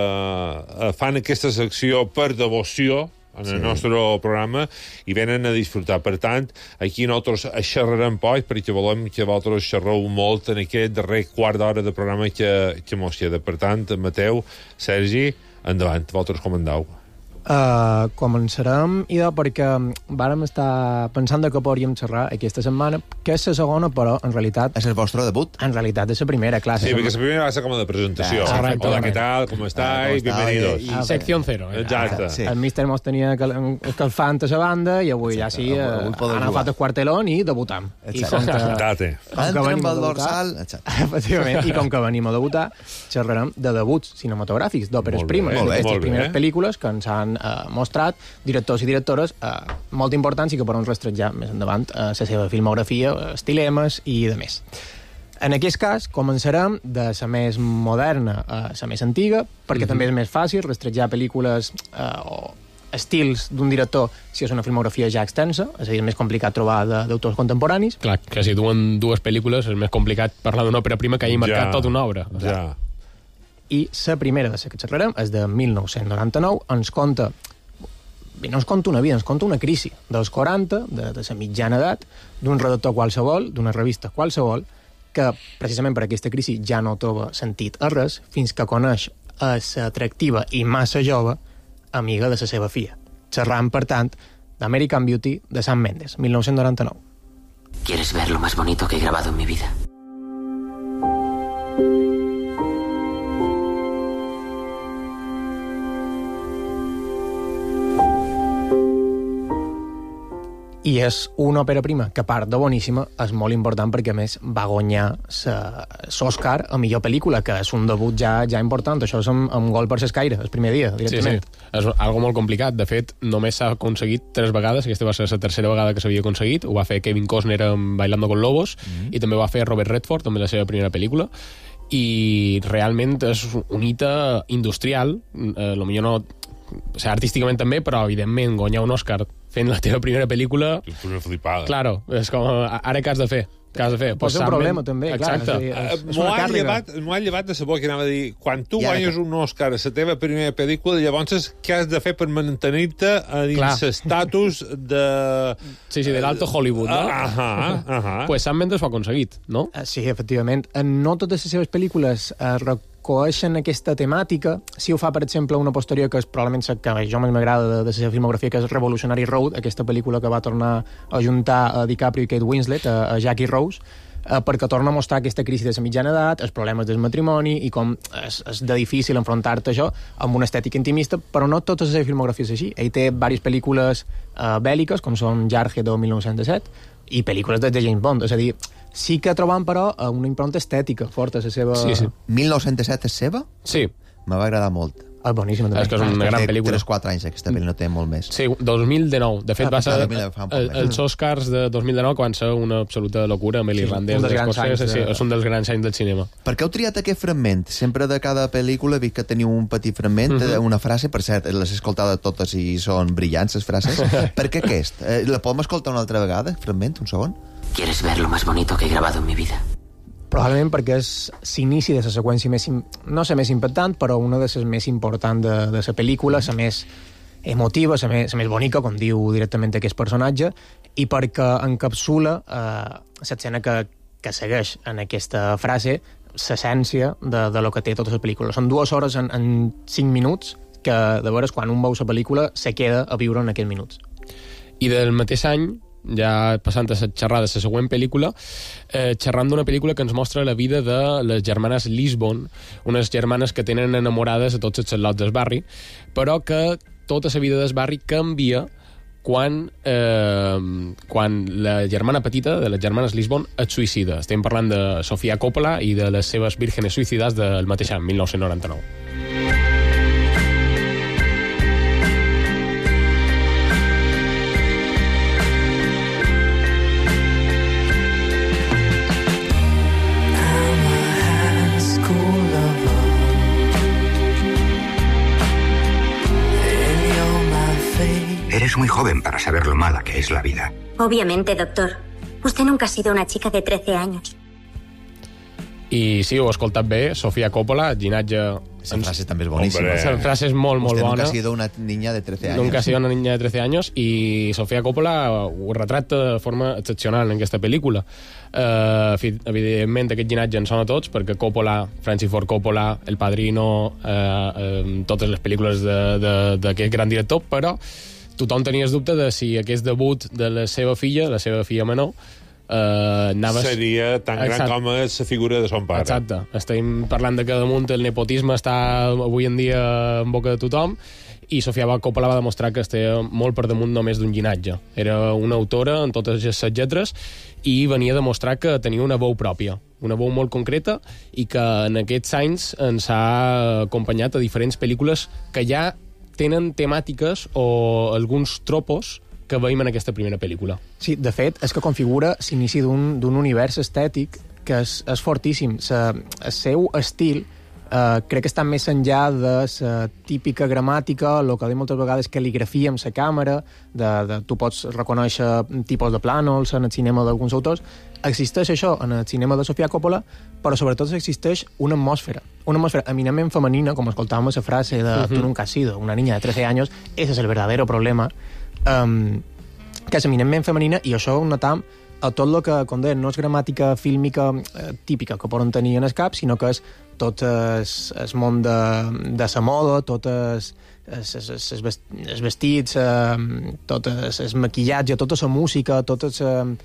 eh, fan aquesta secció per devoció, en el Sí. nostre programa, i venen a disfrutar. Per tant, aquí nosaltres xerrarem poc, perquè volem que vosaltres xerreu molt en aquest darrer quart d'hora de programa que, que mos queda. Per tant, Mateu, Sergi, endavant, vosaltres com andau? Uh, començarem, idò, perquè vàrem estar pensant de què podríem xerrar aquesta setmana, que és la segona, però en realitat... És el vostre debut? En realitat és la primera, clar. Sí, perquè la primera va ser com de presentació. Ah, Hola, exactament. què tal? Com estáis? Bienvenidos. I, i Sección cero. Eh? Exacte. Sí. El míster mos tenia cal- escalfant a la banda i avui ja sí, avui- eh, avui podeu han jugar. agafat el quartelón i debutam. I com que, Date. com que Entra venim amb a el debutar... dorsal... etcètera. Efectivament, i com que venim a debutar, xerrarem de debuts cinematogràfics, d'òperes Molt bé, primes, molt bé, d'aquestes molt bé. primeres pel·lícules que ens han eh, mostrat directors i directores eh, molt importants i que poden rastrejar més endavant eh, la seva filmografia, eh, estilemes i de més. En aquest cas, començarem de la més moderna a la més antiga, perquè també és més fàcil rastrejar pel·lícules eh, o estils d'un director si és una filmografia ja extensa, és a dir, és més complicat trobar de- d'autors contemporanis. Clar, que si duen dues pel·lícules és més complicat parlar d'una òpera prima que hagi marcat Ja, tota una obra. Ja. I la primera de la que xerrarem és de mil nou-cents noranta-nou, ens conta bé, no ens conta una vida, ens conta una crisi dels quaranta, de, de la mitjana edat, d'un redactor qualsevol, d'una revista qualsevol, que precisament per aquesta crisi ja no troba sentit a res, fins que coneix a la atractiva i massa jove amiga de la seva filla. Xerrant, per tant, d'American Beauty de Sam Mendes, mil nou-cents noranta-nou. ¿Quieres ver lo más bonito que he grabado en mi vida? I és una òpera prima que, a part de boníssima, és molt important perquè, a més, va guanyar l'Oscar a millor pel·lícula, que és un debut ja ja important. Això és amb, amb gol per s'escaire, el primer dia, directament. Sí, sí. És algo molt complicat. De fet, només s'ha aconseguit tres vegades. Aquesta va ser la tercera vegada que s'havia aconseguit. Ho va fer Kevin Costner amb Bailando con Lobos, mm-hmm. i també va fer Robert Redford, també la seva primera pel·lícula. I realment és un hita industrial. Eh, lo millor no... O sigui, artísticament també, però evidentment guanyar un Òscar fent la teva primera pel·lícula... Una flipada. Claro, és com... Ara què has de fer? Què has de fer? Pot ser un problema, també, clar. Exacte. És, és, és M'ho una ha càrrega. llevat, m'ho ha llevat de sabó que anava a dir, quan tu I ara guanyes que- un Òscar a la teva primera pel·lícula, llavors què has de fer per mantenir-te a Clar. dins l'estatus de... Sí, sí, de l'alto Hollywood, no? Ahà, ahà. Pues Sam Mendes ho ha aconseguit, no? Eh, Sí, efectivament. No totes les seves pel·lícules eh, recoeixen aquesta temàtica. Si ho fa, per exemple, una posterior que és probablement la que jo més m'agrada de, de la seva filmografia, que és Revolutionary Road, aquesta pel·lícula que va tornar a juntar a DiCaprio i Kate Winslet, a, a Jackie Rose, eh, perquè torna a mostrar aquesta crisi de la mitjana edat, els problemes del matrimoni i com és, és de difícil enfrontar-te a això amb una estètica intimista, però no tota la seva filmografia és així. Ell té diverses pel·lícules eh, bèl·liques, com són Jarhead o mil nou-cents set, i pel·lícules de James Bond. És a dir, sí que trobam, però, una impronta estètica forta a la seva... Sí, sí. mil nou-cents set és seva? Sí. Me va agradar molt. Ah, boníssima, també. És que és una gran Té pel·lícula. tres quatre anys, aquesta pel·li no té molt més. Sí, dos mil dinou. De fet, Ah, va ser dos mil dinou, fa un poc el- més. els Oscars de dos mil dinou, que van ser una absoluta locura amb Sí, l'irlandès un dels de grans Escòcia. anys Sí, de- és un dels grans anys del cinema. Per què heu triat aquest fragment? Sempre de cada pel·lícula he vist que teniu un petit fragment, Mhm. una frase, per cert, les he escoltat totes i són brillants, les frases. Per què aquest? Eh, la podem escoltar una altra vegada, fragment, un segon? ¿Quieres ver lo más bonito que he grabado en mi vida? Probablement perquè és l'inici de la seqüència més... im- no la més impactant, però una de les més importants de, de la pel·lícula, la més emotiva, la més, la més bonica, com diu directament aquest personatge, i perquè encapsula eh, l'escena que, que segueix en aquesta frase l'essència de, de lo que té tota la pel·lícula. Són dues hores en, en cinc minuts que, de veres, quan un veu la pel·lícula, se queda a viure en aquests minuts. I del mateix any, ja passant a la xerrada, la següent pel·lícula, eh, xerrant d'una pel·lícula que ens mostra la vida de les germanes Lisbon, unes germanes que tenen enamorades a tots els xatlots del barri, però que tota la vida del barri canvia quan, eh, quan la germana petita de les germanes Lisbon es suïcida. Estem parlant de Sofia Coppola i de les seves vírgenes suïcides del mateix any, mil nou-cents noranta-nou. es muy joven para saber lo mala que es la vida. Obviamente, doctor. Usted nunca ha sido una chica de trece años. I sí, ho he escoltat bé, Sofia Coppola, llinatge... Esa frase també és boníssima. Esa frase és molt, molt Usted bona. nunca ha sido una niña de trece años. Nunca ha sido una niña de trece años, i Sofia Coppola ho retrata de forma excepcional en aquesta pel·lícula. Uh, evidentment, aquest llinatge en sona tots, perquè Coppola, Francis Ford Coppola, El Padrino, uh, uh, totes les pel·lícules d'aquest gran director, però tothom tenia el dubte de si aquest debut de la seva filla, la seva filla menor, Uh, anaves... seria tan gran Exacte. com és la figura de son pare. Exacte. Estem parlant de que damunt el nepotisme està avui en dia en boca de tothom, i Sofia Coppola va demostrar que estava molt per damunt només d'un llinatge. Era una autora en totes les lletres i venia a demostrar que tenia una veu pròpia, una veu molt concreta, i que en aquests anys ens ha acompanyat a diferents pel·lícules que ja tenen temàtiques o alguns tropos que veiem en aquesta primera pel·lícula. Sí, de fet, és que configura l'inici d'un univers estètic que és, és fortíssim. Sa, el seu estil eh, crec que està més enllà de la típica gramàtica, el que diu moltes vegades cal·ligrafia amb la càmera, de, de, tu pots reconèixer tipus de plànols en el cinema d'alguns autors. Existeix això en el cinema de Sofia Coppola, però sobretot existeix una atmosfera, una atmosfera eminentment femenina, com escoltàvem la frase de uh-huh. tu nunca has sido una niña de trece años, ese es el verdadero problema, Um, que és eminentment femenina, i això ho notam a tot el que, com deia, no és gramàtica fílmica eh, típica que poden tenir en el cap, sinó que és tot el, el món de, de la moda, tot els vestits, eh, tot el maquillatge, tota la música, tota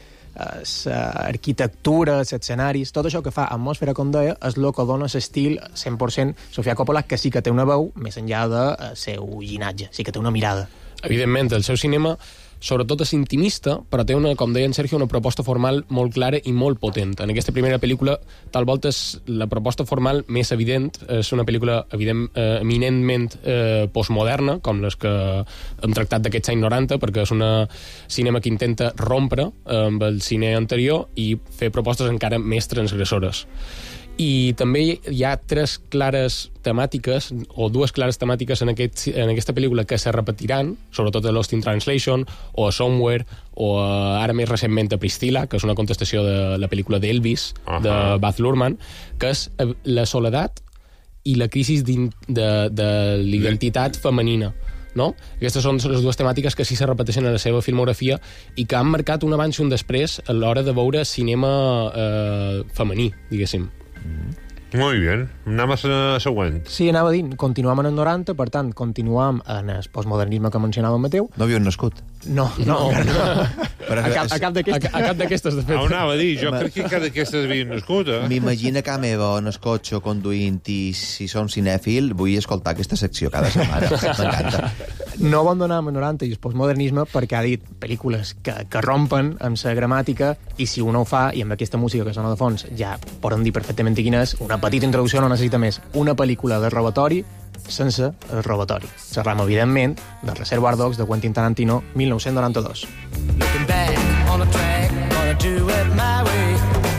l'arquitectura, els escenaris, tot això que fa atmosfera, com deia, és el que dona l'estil cent per cent Sofia Coppola, que sí que té una veu més enllà del seu llinatge, sí que té una mirada. Evidentment, el seu cinema sobretot és intimista, però té, una, com deia en Sergio, una proposta formal molt clara i molt potent. En aquesta primera pel·lícula, tal volta és la proposta formal més evident, és una pel·lícula evident, eh, eminentment eh, postmoderna, com les que hem tractat d'aquests anys noranta, perquè és un cinema que intenta rompre eh, amb el cine anterior i fer propostes encara més transgressores. I també hi ha tres clares temàtiques, o dues clares temàtiques en, aquest, en aquesta pel·lícula que se repetiran, sobretot a Lost in Translation, o a Somewhere, o a, ara més recentment a Priscilla, que és una contestació de la pel·lícula d'Elvis, uh-huh. de Baz Luhrmann, que és la soledat i la crisi de, de l'identitat femenina. No? Aquestes són les dues temàtiques que sí se repeteixen a la seva filmografia i que han marcat un abans i un després a l'hora de veure cinema eh, femení, diguéssim. Molt bé. Anem a la següent. Sí, anava dient, continuam en el noranta, per tant, continuam en el postmodernisme que mencionava Mateu. No havies nascut? No, no. no. no. Però a cap, a cap d'aquestes. A, a cap d'aquestes, de fet. Ah, anava a dir, jo crec que cada d'aquestes havien nascut, eh? M'imagina que a meva en el cotxe conduint, i si som cinèfil, vull escoltar aquesta secció cada setmana. M'encanta. No abandonem el noranta i el postmodernisme perquè ha dit pel·lícules que, que rompen amb la gramàtica, i si uno ho fa, i amb aquesta música que sona de fons, ja podem dir perfectament quina és. Una petita introducció no necessita més. Una pel·lícula de robatori sense el robatori. Xerram, evidentment, de Reservoir Dogs de Quentin Tarantino, mil nou-cents noranta-dos. Looking back on a track, gonna do it my way.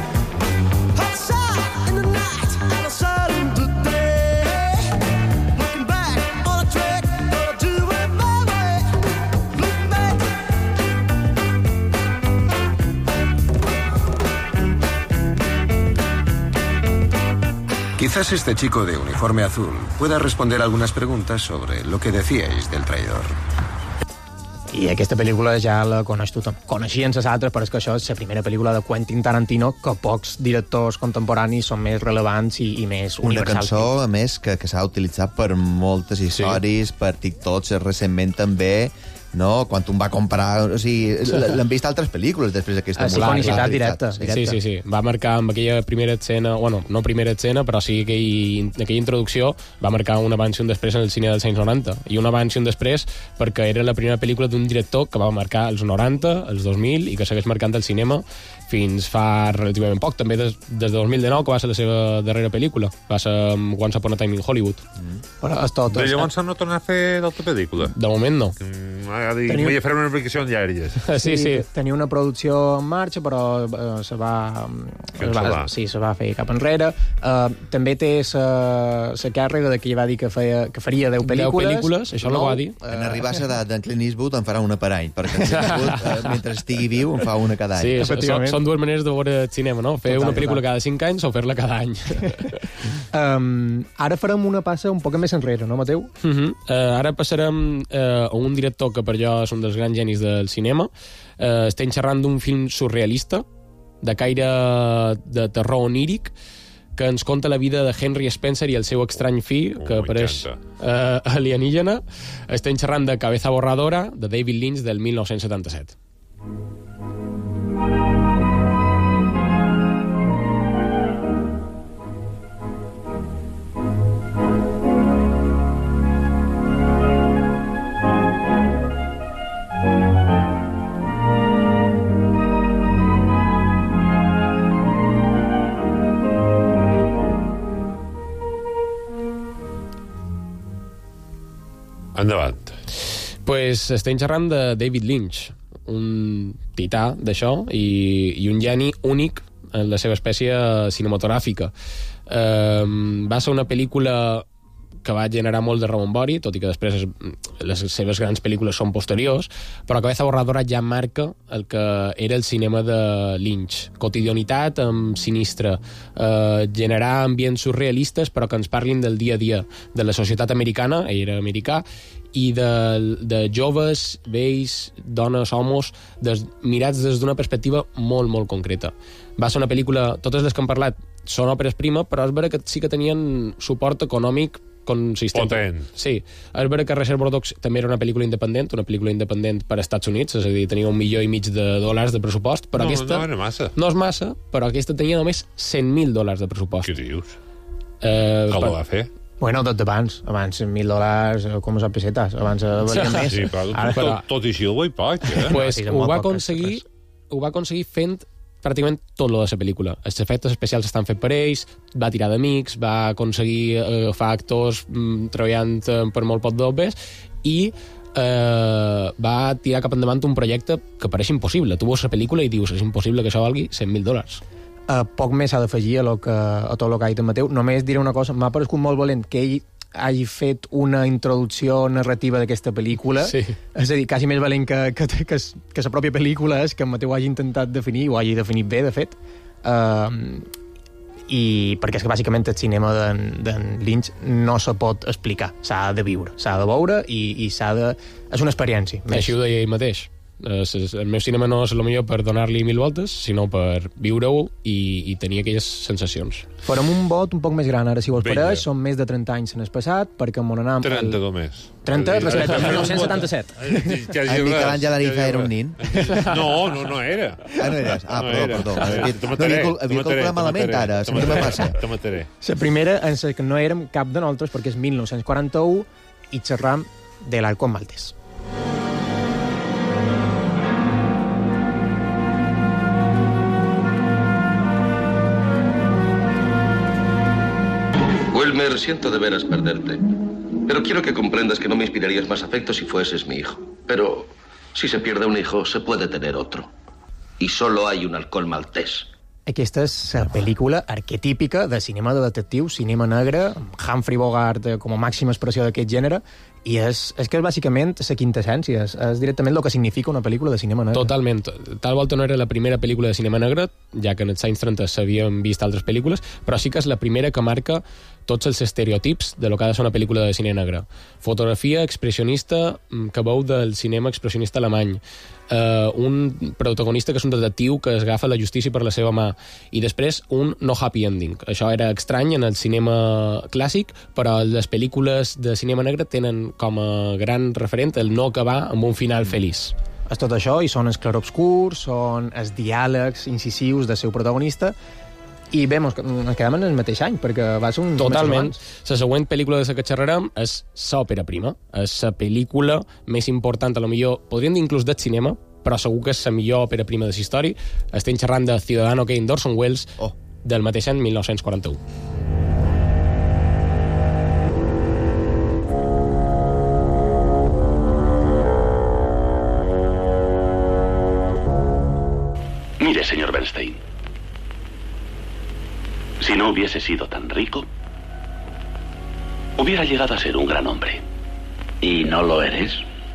Outside in the night, on a Sunday day. Looking back on a track, gonna do it my way. Looking back. Quizás este chico de uniforme azul pueda responder algunas preguntas sobre lo que decíais del traidor. I aquesta pel·lícula ja la coneix tothom. Coneixien les altres, però és que això és la primera pel·lícula de Quentin Tarantino que pocs directors contemporanis són més relevants i, i més universals. Una cançó, a més, que, que s'ha utilitzat per moltes històries, sí. per TikToks, recentment també, no? Quan un va comprar... O sigui, l'han vist altres pel·lícules després d'aquesta música. La sincronitat directa. Sí, sí, sí. Va marcar amb aquella primera escena, bueno, no primera escena, però sí que aquell, aquella introducció va marcar un abans i un després en el cine dels anys noranta. I un abans i un després perquè era la primera pel·lícula d'un director que va marcar els noranta, els dos mil, i que segueix marcant el cinema, fins fa relativament poc, també des, des de dos mil dinou, que va ser la seva darrera pel·lícula. Va ser Once Upon a Time in Hollywood. Mm. Però és tot... De llavors no torna a fer d'altra pel·lícula? De moment no. Mm, dir, Teniu... M'hi faré una aplicació diàries. Sí, sí. Tenia una producció en marxa, però eh, se va... Se va sí, se va fer cap enrere. Uh, també té la càrrega de que va dir que, feia, que faria deu pel·lícules. deu pel·lícules, això no ho va dir. En arribar a l'edat d'en Clint Eastwood en farà una per any, perquè en Clint Eastwood, uh, mentre estigui viu, en fa una cada any. Sí, són, són dues maneres de veure el cinema, no? Fer total, una pel·lícula total. Cada cinc anys o fer-la cada any. um, ara farem una passa un poc més enrere, no, Mateu? Uh -huh. uh, ara passarem uh, a un director que per jo és un dels grans genis del cinema. Uh, estem xerrant d'un film surrealista, de caire de terror oníric, que ens conta la vida de Henry Spencer i el seu estrany fill, que oh, apareix uh, alienígena. Estem xerrant de Cabeza borradora, de David Lynch, del mil nou-cents setanta-set. Endavant. Pues estem xerrant de David Lynch, un tità d'això i, i un geni únic en la seva espècie cinematogràfica. Um, va ser una pel·lícula que va generar molt de rebombori, tot i que després les seves grans pel·lícules són posteriors, però Cabeza borradora ja marca el que era el cinema de Lynch. Quotidianitat amb sinistre, eh, generar ambients surrealistes però que ens parlin del dia a dia, de la societat americana, ell era americà, i de, de joves, vells, dones, homes, des, mirats des d'una perspectiva molt, molt concreta. Va ser una pel·lícula, totes les que hem parlat són òperes prima, però és vera que sí que tenien suport econòmic consistent. Potent. Sí. És vera que Reservoir Dogs també era una pel·lícula independent, una pel·lícula independent per als Estats Units, és a dir, tenia un milió i mig de dòlars de pressupost, però no, aquesta... No, era massa. No és massa, però aquesta tenia només cent mil dòlars de pressupost. Què dius? Eh, Com per... ho va fer? Bueno, tot d'abans. Abans mil dòlars, com les pessetes. Abans valien més. Sí, però, Ara, tot, tot, tot i així el vull poc, eh? Pues sí, ho, va aconseguir, ho va aconseguir fent pràcticament tot lo de la pel·lícula. Els efectes especials estan fets per ells, va tirar d'amics, va aconseguir agafar actors mm, treballant per molt poc dobles i eh, va tirar cap endavant un projecte que pareix impossible. Tu veus la pel·lícula i dius, és impossible que això valgui cent mil dòlars. Uh, poc més s'ha d'afegir a, lo que, a tot el que ha dit en Mateu. Només diré una cosa, m'ha paregut molt valent que ell hagi fet una introducció narrativa d'aquesta pel·lícula. Sí. És a dir, quasi més valent que, que, que, que la pròpia pel·lícula és que en Mateu hagi intentat definir, o hagi definit bé, de fet. Uh, i perquè és que bàsicament el cinema d'en Lynch no se pot explicar, s'ha de viure, s'ha de veure i, i s'ha de... és una experiència. Més. Així ho deia ell mateix. El meu cinema no és el millor per donar-li mil voltes, sinó per viure-ho i, i tenir aquelles sensacions. Farem un vot un poc més gran, ara, si vos pareix. Són més de trenta anys en el passat, perquè m'on anàvem... trenta només. trenta, respecte a mil nou-cents setanta-set. El Miquel Àngel Ariza era un nin? No, no, no era. Ah, no eres? Ah, no perdó, era. perdó. No, havia calculat malament, ara. Sempre me passa. Te mataré. La primera, en la que no érem cap de nosaltres, perquè és mil nou-cents quaranta-u, i xerram de l'Halcón Maltés. Wilmer, siento de veras perderte, pero quiero que comprendas que no me inspirarías más afecto si fueses mi hijo. Pero si se pierde un hijo, se puede tener otro. Y solo hay un Halcón Maltés. Aquesta és la pel·lícula arquetípica de cinema de detectiu, cinema negre, Humphrey Bogart com a màxima expressió d'aquest gènere, i és, és que és bàsicament la quintessència, és, és directament el que significa una pel·lícula de cinema negre. Totalment. Tal volta no era la primera pel·lícula de cinema negre, ja que en els anys trenta s'havien vist altres pel·lícules, però sí que és la primera que marca tots els estereotips de lo que ha de ser una pel·lícula de cine negre. Fotografia expressionista que veu del cinema expressionista alemany. Uh, un protagonista que és un detectiu que es agafa la justícia per la seva mà, i després un no happy ending. Això era estrany en el cinema clàssic, però les pel·lícules de cinema negre tenen com a gran referent el no acabar amb un final feliç. És tot això, i són els clarobscurs, són els diàlegs incisius del seu protagonista, i bé, ens quedem en el mateix any, perquè va ser un... Totalment. La següent pel·lícula de la que xerrarem és l'òpera prima. És la pel·lícula més important, a lo millor, podríem dir inclús del cinema, però segur que és la millor òpera prima de la història. Estem xerrant de Ciudadano Kane d'Orson Welles, oh. del mateix any mil nou-cents quaranta-u. Mire, señor Bernstein, si no hubiese sido tan rico, hubiera llegado a ser un gran hombre. ¿Y no lo eres?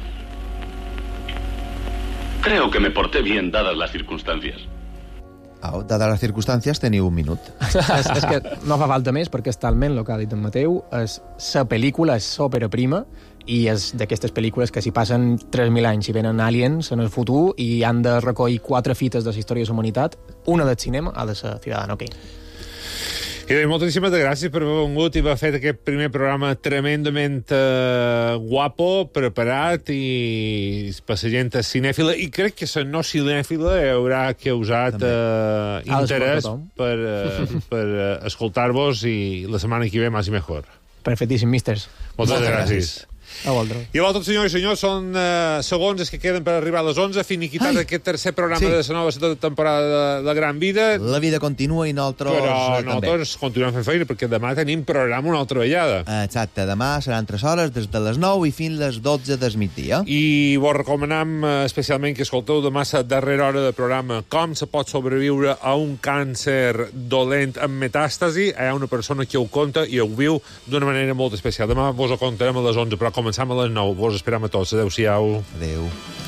Creo que me porté bien dadas las circunstancias. Oh, dadas les circumstàncies, teniu un minut. és, és que no fa falta més, perquè és talment el que ha dit en Mateu. És la pel·lícula, és òpera prima, i és d'aquestes pel·lícules que si passen tres mil anys i venen aliens en el futur i han de recollir quatre fites de la història de la humanitat, una del cinema ha de ser Ciudadano Kane. I bé, moltíssimes gràcies per haver vengut i haver fet aquest primer programa tremendament uh, guapo, preparat i per la gent cinèfila, i crec que la no cinèfila haurà causat uh, interès per, uh, per uh, escoltar-vos, i la setmana que ve més i millor. Perfectíssim, místers. Moltes, Moltes gràcies. gràcies. A vosaltres. I a vosaltres, senyors i senyors, són uh, segons els que queden per arribar a les onze, finiquitat aquest tercer programa sí. de la nova temporada de La Gran Vida. La vida continua i nosaltres Però també. nosaltres continuem fent feina, perquè demà tenim programa una altra vegada. Exacte, demà seran tres hores, des de les nou i fins les dotze del migdia. I vos recomanam especialment que escolteu demà la darrera hora del programa Com se pot sobreviure a un càncer dolent amb metàstasi. Hi ha una persona que ho conta i ho viu d'una manera molt especial. Demà vos ho contarem a les onze, però començam a les nou. Vos esperam a tots. Adéu-siau. Adéu.